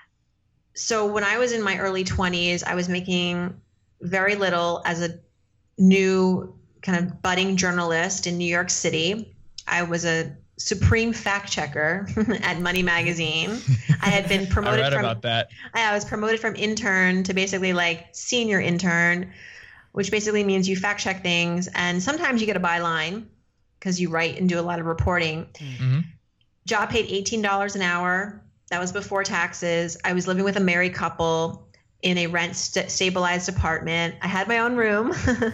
So when I was in my early twenties, I was making very little as a new kind of budding journalist in New York City. I was a supreme fact checker at Money Magazine. I had been promoted I read from about that. I was promoted from intern to basically like senior intern, which basically means you fact check things, and sometimes you get a byline because you write and do a lot of reporting. Mm-hmm. Job paid eighteen dollars an hour. That was before taxes. I was living with a married couple in a rent st- stabilized apartment. I had my own room.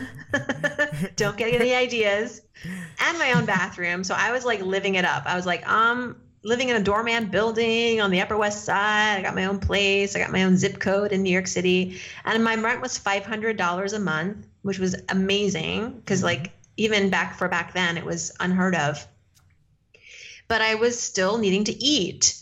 Don't get any ideas. And my own bathroom. So I was like living it up. I was like, um, living in a doorman building on the Upper West Side. I got my own place. I got my own zip code in New York City. And my rent was five hundred dollars a month, which was amazing because like even back for back then, it was unheard of. But I was still needing to eat.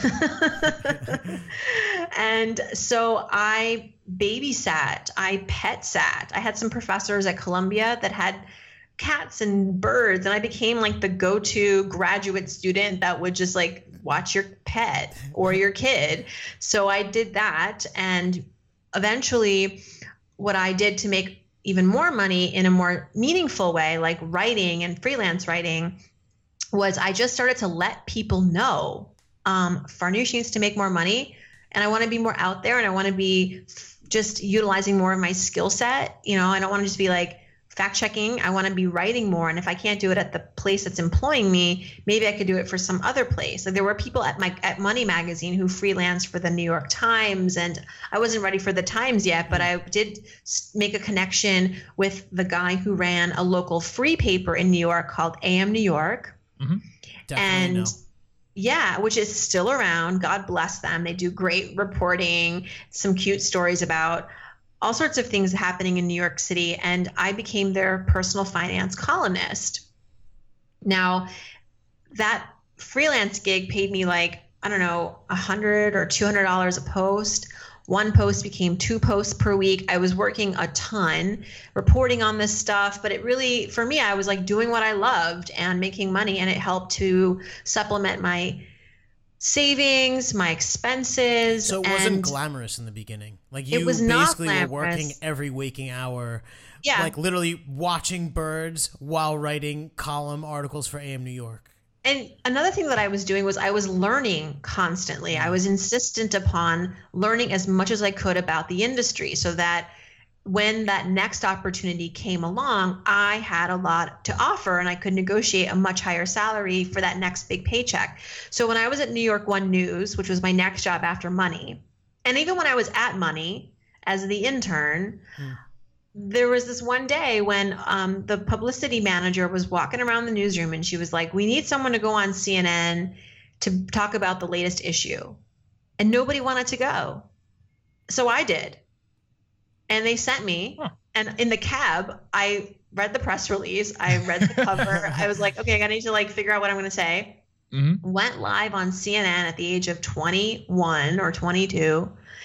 And so I babysat, I pet sat. I had some professors at Columbia that had cats and birds, and I became like the go-to graduate student that would just like watch your pet or your kid. So I did that, and eventually what I did to make even more money in a more meaningful way, like writing and freelance writing, was I just started to let people know um, Farnoosh needs to make more money, and I want to be more out there, and I want to be just utilizing more of my skill set. You know, I don't want to just be like fact checking. I want to be writing more. And if I can't do it at the place that's employing me, maybe I could do it for some other place. Like there were people at my at Money Magazine who freelanced for the New York Times, and I wasn't ready for the Times yet, but I did make a connection with the guy who ran a local free paper in New York called A M New York. Mm-hmm. Definitely And know. yeah, which is still around. God bless them. They do great reporting, some cute stories about all sorts of things happening in New York City. And I became their personal finance columnist. Now, that freelance gig paid me like, I don't know, a hundred or two hundred dollars a post. One post became two posts per week. I was working a ton, reporting on this stuff, but it really, for me, I was like doing what I loved and making money, and it helped to supplement my savings, my expenses. So it wasn't and glamorous in the beginning. Like you It was not basically were working glamorous. every waking hour. Yeah. Like literally watching birds while writing column articles for A M New York. And another thing that I was doing was I was learning constantly. I was insistent upon learning as much as I could about the industry so that when that next opportunity came along, I had a lot to offer and I could negotiate a much higher salary for that next big paycheck. So when I was at New York One News, which was my next job after Money, and even when I was at Money as the intern, mm. there was this one day when um, the publicity manager was walking around the newsroom and she was like, we need someone to go on C N N to talk about the latest issue. And nobody wanted to go. So I did. And they sent me. Huh. And in the cab, I read the press release. I read the cover. I was like, okay, I need to like figure out what I'm going to say. Mm-hmm. Went live on C N N at the age of twenty-one or twenty-two.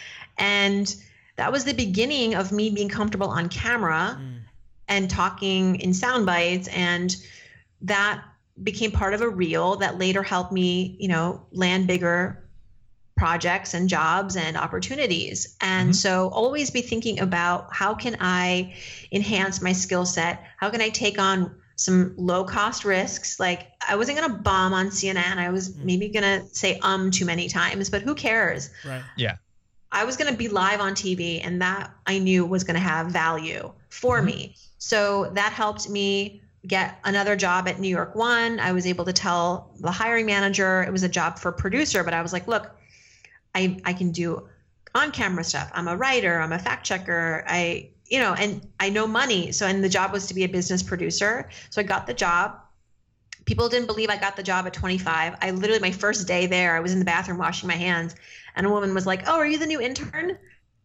And that was the beginning of me being comfortable on camera mm. and talking in sound bites. And that became part of a reel that later helped me, you know, land bigger projects and jobs and opportunities. And mm-hmm. so always be thinking about how can I enhance my skill set? How can I take on some low cost risks? Like I wasn't going to bomb on C N N. I was mm. maybe going to say um too many times, but who cares? Right. Yeah. I was going to be live on T V, and that I knew was going to have value for mm-hmm. me. So that helped me get another job at New York One. I was able to tell the hiring manager it was a job for producer, but I was like, look, I, I can do on-camera stuff. I'm a writer. I'm a fact checker. I, you know, and I know money. So, and the job was to be a business producer. So I got the job. People didn't believe I got the job at twenty-five. I literally, my first day there, I was in the bathroom washing my hands, and a woman was like, oh, are you the new intern?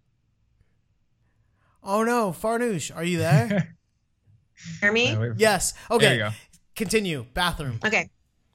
Oh no, Farnoosh, are you there? Hear me? Yeah, yes. Okay. There you go. Continue. Bathroom. Okay.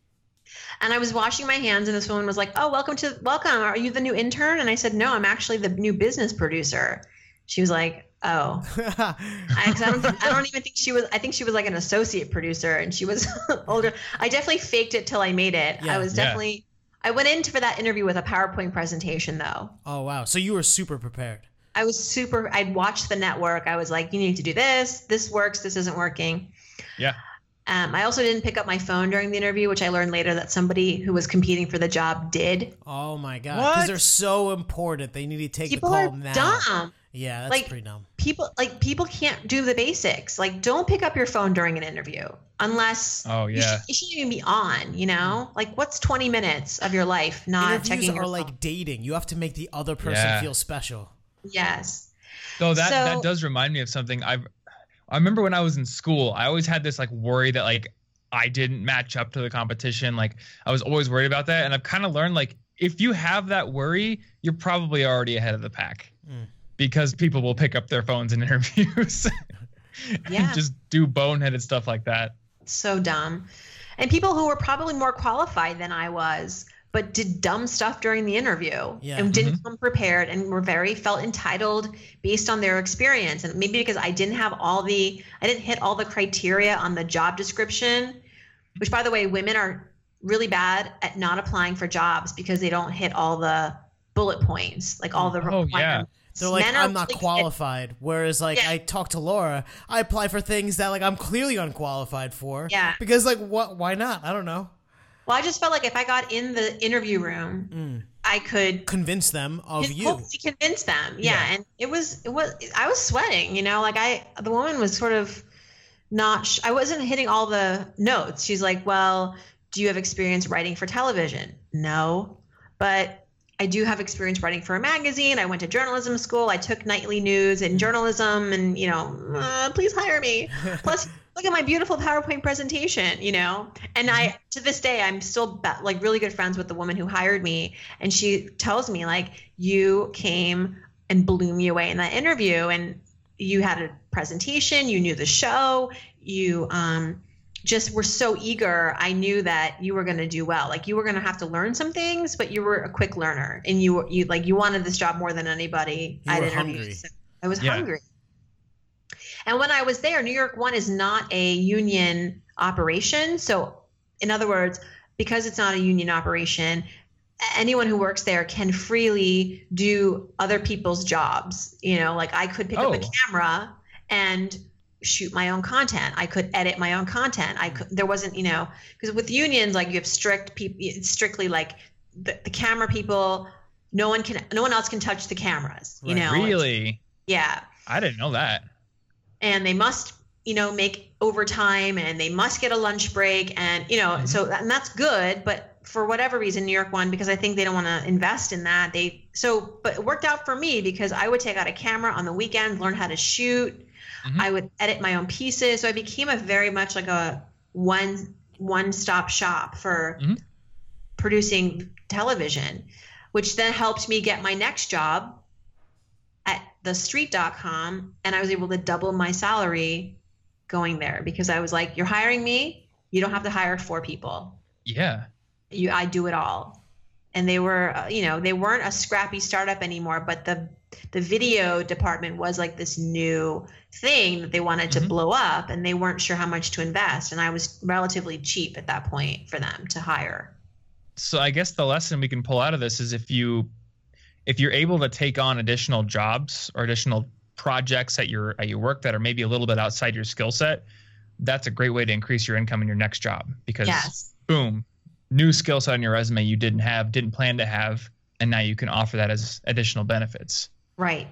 And I was washing my hands, and this woman was like, oh, welcome to, welcome. Are you the new intern? And I said, no, I'm actually the new business producer. She was like, oh. I, 'cause I, don't, I don't even think she was, I think she was like an associate producer, and she was older. I definitely faked it till I made it. Yeah. I was definitely, yeah. I went into for that interview with a PowerPoint presentation, though. Oh, wow. So you were super prepared. I was super, I'd watched the network. I was like, you need to do this. This works. This isn't working. Yeah. Um, I also didn't pick up my phone during the interview, which I learned later that somebody who was competing for the job did. Oh my God. Because they're so important. They need to take people the call are now. Dumb. Yeah, that's like, pretty dumb. People like people can't do the basics. Like, don't pick up your phone during an interview unless oh yeah you, should, you shouldn't even be on. You know, like what's twenty minutes of your life not Interviews checking your are phone? like dating. You have to make the other person Yeah. feel special. Yes. Though that So- that does remind me of something. I I remember when I was in school, I always had this like worry that like I didn't match up to the competition. Like I was always worried about that, and I've kind of learned like if you have that worry, you're probably already ahead of the pack. Mm. Because people will pick up their phones in interviews Yeah. and just do boneheaded stuff like that. So dumb. And people who were probably more qualified than I was, but did dumb stuff during the interview Yeah. and didn't Mm-hmm. come prepared and were very felt entitled based on their experience. And maybe because I didn't have all the, I didn't hit all the criteria on the job description, which by the way, women are really bad at not applying for jobs because they don't hit all the bullet points, like all the Oh, requirements. yeah. They're like, Men are I'm not really good- qualified. Whereas, like, Yeah. I talk to Laura, I apply for things that, like, I'm clearly unqualified for. Yeah. Because, like, what? Why not? I don't know. Well, I just felt like if I got in the interview room, Mm. I could Convince them of you. hopefully convince them. Yeah. Yeah. And it was, it was, I was sweating, you know, like I, the woman was sort of, not, sh- I wasn't hitting all the notes. She's like, well, do you have experience writing for television? No, but I do have experience writing for a magazine. I went to journalism school. I took nightly news and journalism and, you know, uh, please hire me. Plus, look at my beautiful PowerPoint presentation, you know? And I, to this day, I'm still be- like really good friends with the woman who hired me. And she tells me like, you came and blew me away in that interview. And you had a presentation, you knew the show, you um, just were so eager. I knew that you were going to do well. Like you were going to have to learn some things, but you were a quick learner and you were, you like, you wanted this job more than anybody. You I'd were interviewed. hungry. So I was Yeah. hungry. And when I was there, New York One is not a union operation. So in other words, because it's not a union operation, anyone who works there can freely do other people's jobs. You know, like I could pick Oh. up a camera and shoot my own content. I could edit my own content. I could, there wasn't, you know, because with unions, like you have strict people, it's strictly like the, the camera people, no one can, no one else can touch the cameras, you Right. know? Really? Yeah. I didn't know that. And they must, you know, make overtime and they must get a lunch break. And, you know, Mhm. so and that's good. But for whatever reason, New York One, because I think they don't want to invest in that. They, so, but it worked out for me because I would take out a camera on the weekends, learn how to shoot. Mhm. I would edit my own pieces. So I became a very much like a one, one stop shop for Mhm. producing television, which then helped me get my next job at the street dot com. And I was able to double my salary going there because I was like, you're hiring me. You don't have to hire four people. Yeah. You, I do it all. And they were, uh, you know, they weren't a scrappy startup anymore, but the, the video department was like this new thing that they wanted to Mhm. blow up and they weren't sure how much to invest. And I was relatively cheap at that point for them to hire. So I guess the lesson we can pull out of this is if you if you're able to take on additional jobs or additional projects at your at your work that are maybe a little bit outside your skill set, that's a great way to increase your income in your next job because Yes. boom, new skill set on your resume you didn't have, didn't plan to have, and now you can offer that as additional benefits. Right.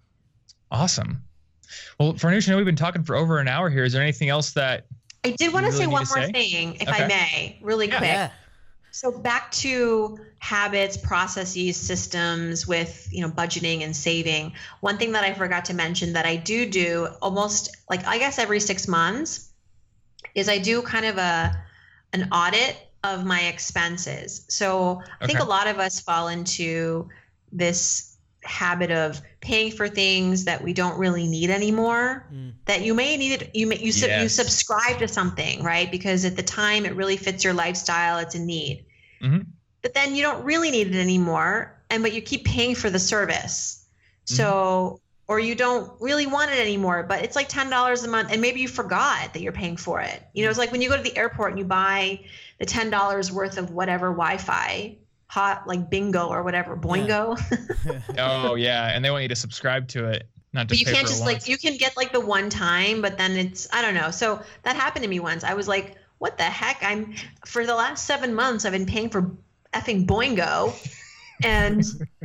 Awesome. Well, Farnoosh, I know we've been talking for over an hour here. Is there anything else that I did want You to really say need one to more say? thing, if Okay. I may, really Yeah. quick. Yeah. So back to habits, processes, systems with, you know, budgeting and saving. One thing that I forgot to mention that I do do almost like, I guess every six months is I do kind of a, an audit of my expenses. So I think Okay. a lot of us fall into this habit of paying for things that we don't really need anymore, Mm. that you may need it. You may, you, sub, you Yes. subscribe to something, right? Because at the time it really fits your lifestyle. It's a need. Mhm. But then you don't really need it anymore. And, but you keep paying for the service. So, or you don't really want it anymore, but it's like ten dollars a month. And maybe you forgot that you're paying for it. You know, it's like when you go to the airport and you buy the ten dollars worth of whatever Wi-Fi, hot, like Bingo or whatever, Boingo. Oh yeah, and they want you to subscribe to it, not But just you pay can't for it just once. like, you can get like the one time, but then it's, I don't know. So that happened to me once. I was like, what the heck? I'm, for the last seven months, I've been paying for effing Boingo. And,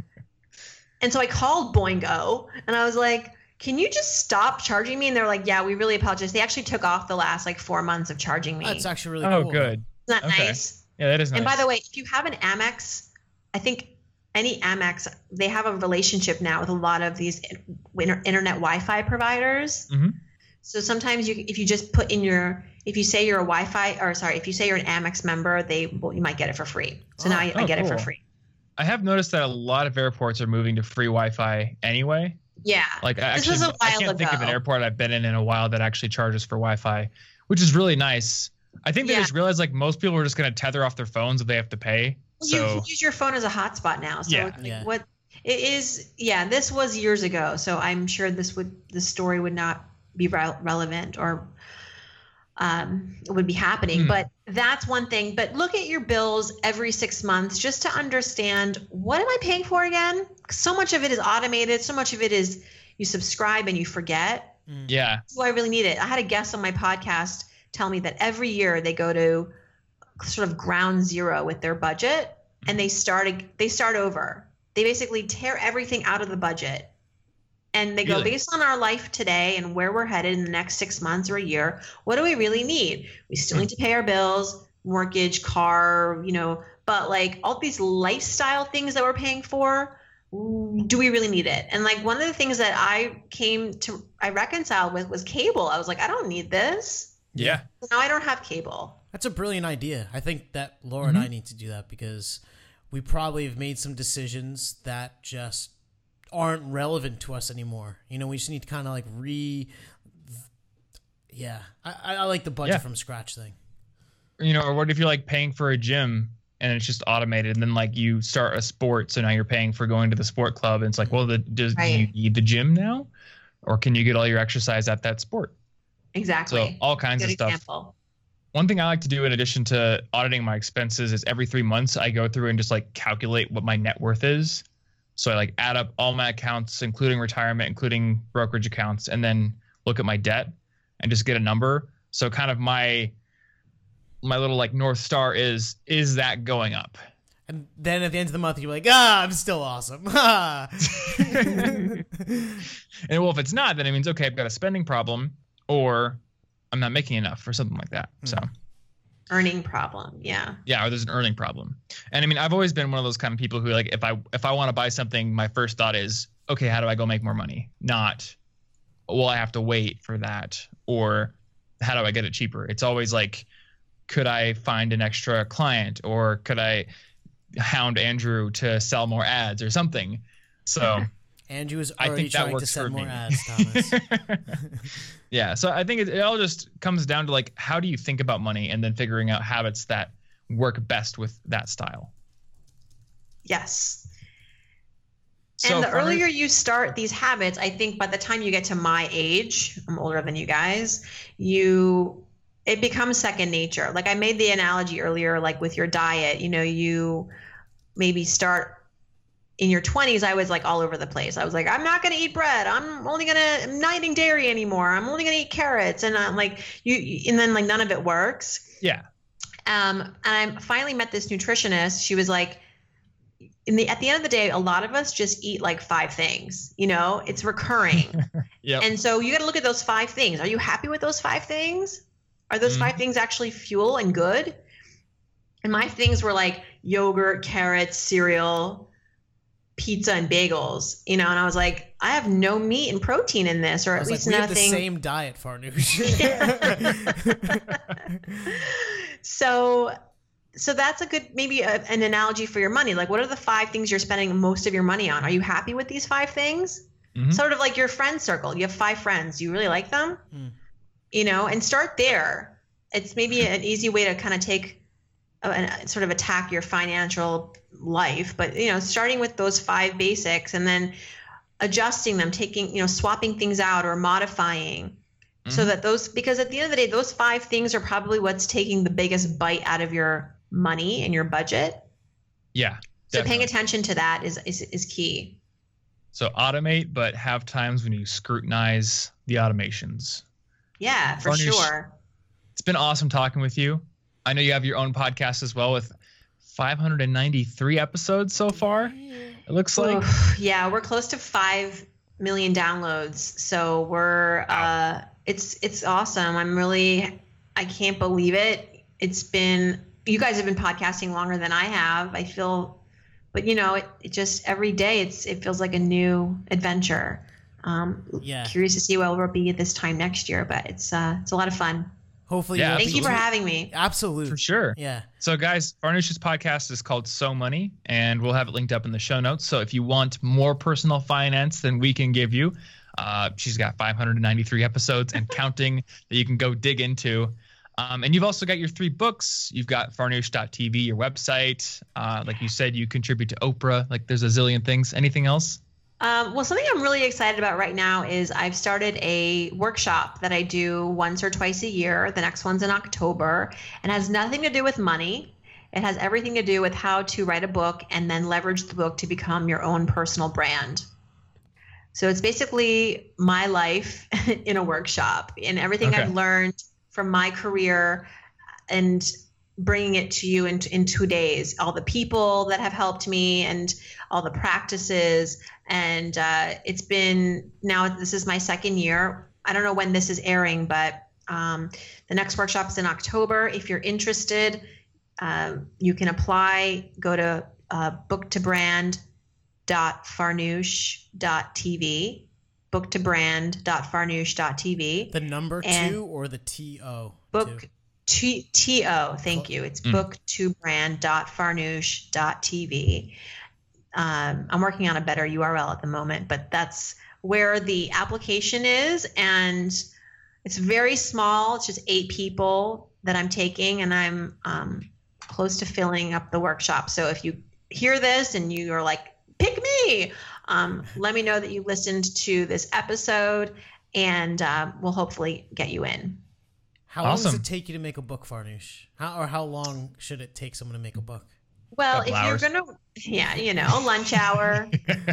and so I called Boingo and I was like, can you just stop charging me? And they're like, yeah, we really apologize. They actually took off the last like four months of charging me. That's Isn't actually really Oh, cool. good. that Okay. nice? Yeah, that is nice. And by the way, if you have an Amex, I think any Amex, they have a relationship now with a lot of these inter- internet Wi-Fi providers. Mhm. So sometimes you, if you just put in your, if you say you're a Wi-Fi, or sorry, if you say you're an Amex member, they, well, you might get it for free. So now I, I Oh, get it for cool. free. I have noticed that a lot of airports are moving to free Wi-Fi anyway. Yeah. Like I This actually, was a I while can't think of an ago. airport I've been in in a while that actually charges for Wi-Fi, which is really nice. I think they Yeah. just realized like most people are just going to tether off their phones if they have to pay. You So can use your phone as a hotspot now. So Yeah. it's like Yeah. what it is, yeah, this was years ago. So I'm sure this would, this story would not be re- relevant or um, it would be happening. Hmm. But that's one thing. But look at your bills every six months just to understand, what am I paying for again? So much of it is automated. So much of it is you subscribe and you forget. yeah, Do I really need it? I had a guest on my podcast tell me that every year they go to sort of ground zero with their budget and they start they start over. They basically tear everything out of the budget And they go, Really? based on our life today and where we're headed in the next six months or a year, what do we really need? We still need to pay our bills, mortgage, car, you know, but like all these lifestyle things that we're paying for, do we really need it? And like one of the things that I came to, I reconciled with was cable. I was like, I don't need this. Yeah. Now I don't have cable. That's a brilliant idea. I think that Laura and I need to do that because we probably have made some decisions that just aren't relevant to us anymore. You know, we just need to kind of like re. Yeah, I, I like the budget Yeah. from scratch thing. You know, or what if you're like paying for a gym and it's just automated, and then like you start a sport, so now you're paying for going to the sport club, and it's like, well, the, does Right. do you need the gym now, or can you get all your exercise at that sport? Exactly. So all kinds Good of stuff. example. One thing I like to do in addition to auditing my expenses is every three months I go through and just like calculate what my net worth is. So I like add up all my accounts, including retirement, including brokerage accounts, and then look at my debt and just get a number. So kind of my my little like North Star is, is that going up? And then at the end of the month, you're like, ah, I'm still awesome. Ah. And well, if it's not, then it means, okay, I've got a spending problem or I'm not making enough or something like that. So Earning problem. Yeah. yeah, or there's an earning problem. And I mean, I've always been one of those kind of people who like, if I, if I want to buy something, my first thought is, okay, how do I go make more money? Not, well, I have to wait for that, or how do I get it cheaper? It's always like, could I find an extra client, or could I hound Andrew to sell more ads or something? So Andrew is I already think that trying to works send for more me. ads, Thomas. Yeah. So I think it, it all just comes down to like, how do you think about money, and then figuring out habits that work best with that style. Yes. So And the for- earlier you start these habits, I think by the time you get to my age, I'm older than you guys, you it becomes second nature. Like I made the analogy earlier, like with your diet, you know, you maybe start in your twenties. I was like all over the place. I was like, I'm not going to eat bread. I'm only going to, I'm not eating dairy anymore. I'm only going to eat carrots. And I'm like, you, and then like none of it works. Yeah. Um, and I finally met this nutritionist. She was like, in the, at the end of the day, a lot of us just eat like five things, you know, it's recurring. Yep. And so you got to look at those five things. Are you happy with those five things? Are those Mhm. five things actually fuel and good? And my things were like yogurt, carrots, cereal, pizza, and bagels, you know, and I was like, I have no meat and protein in this, or I at was like, least we have nothing. the same diet, Farnoosh. so so that's a good, maybe a, an analogy for your money. Like, what are the five things you're spending most of your money on? Are you happy with these five things? Mhm. Sort of like your friend circle. You have five friends. Do you really like them? Mm. You know, and start there. It's maybe an easy way to kind of take uh, and sort of attack your financial life. But, you know, starting with those five basics and then adjusting them, taking, you know, swapping things out or modifying. So Mhm. that those, because at the end of the day, those five things are probably what's taking the biggest bite out of your money and your budget. Yeah. So Definitely. paying attention to that is, is, is key. So automate, but have times when you scrutinize the automations. Yeah, for Farnoosh, sure. It's been awesome talking with you. I know you have your own podcast as well with five hundred ninety-three episodes so far. It looks like. Oof, yeah, we're close to five million downloads. So we're uh it's it's awesome. I'm really I can't believe it. It's been, you guys have been podcasting longer than I have. I feel, but you know, it, it just every day it's it feels like a new adventure. Um Yeah. Curious to see where we'll be at this time next year, but it's uh it's a lot of fun. Hopefully, Yeah, you'll Thank be you for too- having me. Absolutely. For sure. Yeah. So, guys, Farnoosh's podcast is called So Money, and we'll have it linked up in the show notes. So, if you want more personal finance than we can give you, uh, she's got five hundred ninety-three episodes and counting that you can go dig into. Um, and you've also got your three books. You've got farnoosh dot t v, your website. Uh, like you said, you contribute to Oprah. Like, there's a zillion things. Anything else? Um, well, something I'm really excited about right now is I've started a workshop that I do once or twice a year. The next one's in October, and has nothing to do with money. It has everything to do with how to write a book and then leverage the book to become your own personal brand. So it's basically my life in a workshop and everything Okay. I've learned from my career and bringing it to you in, in two days. All the people that have helped me and all the practices. And uh, it's been, now this is my second year. I don't know when this is airing, but um, the next workshop is in October. If you're interested, uh, you can apply. Go to uh, book to brand dot farnoosh dot t v, book to brand dot farnoosh dot t v. The number and two or the T O? Book T T O. Thank you. It's mm. book to brand dot farnoosh dot t v. Um, I'm working on a better U R L at the moment, but that's where the application is, and it's very small. It's just eight people that I'm taking, and I'm um, close to filling up the workshop. So if you hear this and you are like, pick me, um, let me know that you listened to this episode, and uh, we'll hopefully get you in. How awesome. long does it take you to make a book, Farnoosh? How or how long should it take someone to make a book? Well, if hours. you're gonna, yeah, you know, lunch hour.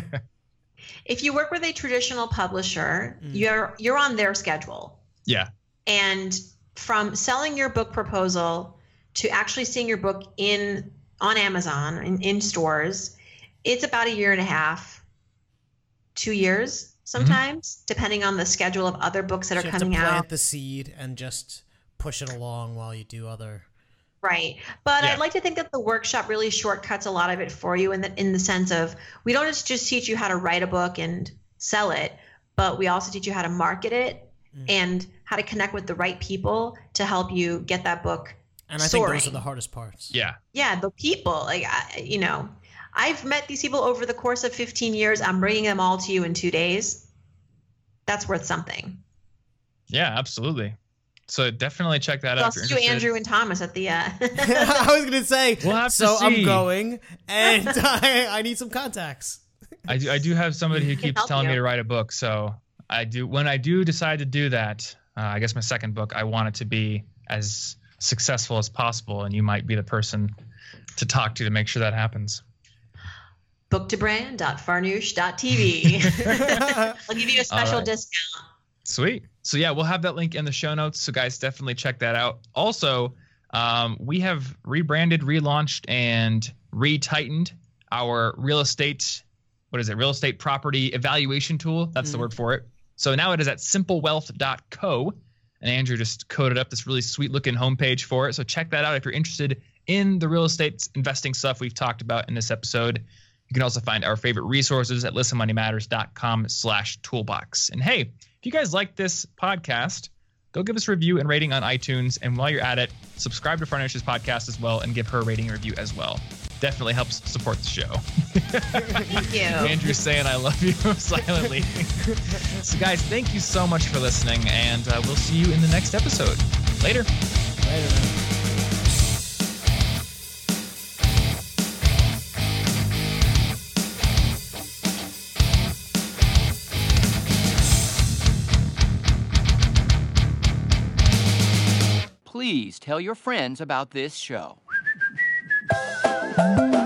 If you work with a traditional publisher, mm. you're you're on their schedule. Yeah. And from selling your book proposal to actually seeing your book in on Amazon in, in stores, it's about a year and a half, two years sometimes, mm-hmm. depending on the schedule of other books that so are you coming have to plant out. The seed and just push it along while you do other. Right. But yeah. I'd like to think that the workshop really shortcuts a lot of it for you in the, in the sense of we don't just teach you how to write a book and sell it, but we also teach you how to market it mm. and how to connect with the right people to help you get that book And I soaring. think those are the hardest parts. Yeah. Yeah, the people. Like, I, you know, I've met these people over the course of fifteen years. I'm bringing them all to you in two days. That's worth something. Yeah, absolutely. So definitely check that out. I'll see you, Andrew and Thomas, at the. Uh... I was gonna say. We'll have so to see. I'm going, and I, I need some contacts. I do. I do have somebody who keeps telling you. me to write a book. So I do. When I do decide to do that, uh, I guess my second book, I want it to be as successful as possible, and you might be the person to talk to to make sure that happens. book to brand dot farnoosh dot t v. I'll give you a special right. discount. Sweet. So yeah, we'll have that link in the show notes. So guys, definitely check that out. Also, um, we have rebranded, relaunched, and retightened our real estate. What is it? Real estate property evaluation tool. That's mm. the word for it. So now it is at simple wealth dot co. And Andrew just coded up this really sweet looking homepage for it. So check that out if you're interested in the real estate investing stuff we've talked about in this episode. You can also find our favorite resources at listen money matters dot com slash toolbox. And hey, if you guys like this podcast, go give us a review and rating on iTunes. And while you're at it, subscribe to Farnoosh's podcast as well and give her a rating and review as well. Definitely helps support the show. Thank you. Andrew's saying I love you silently. So guys, thank you so much for listening, and uh, we'll see you in the next episode. Later. Later, man. Please tell your friends about this show.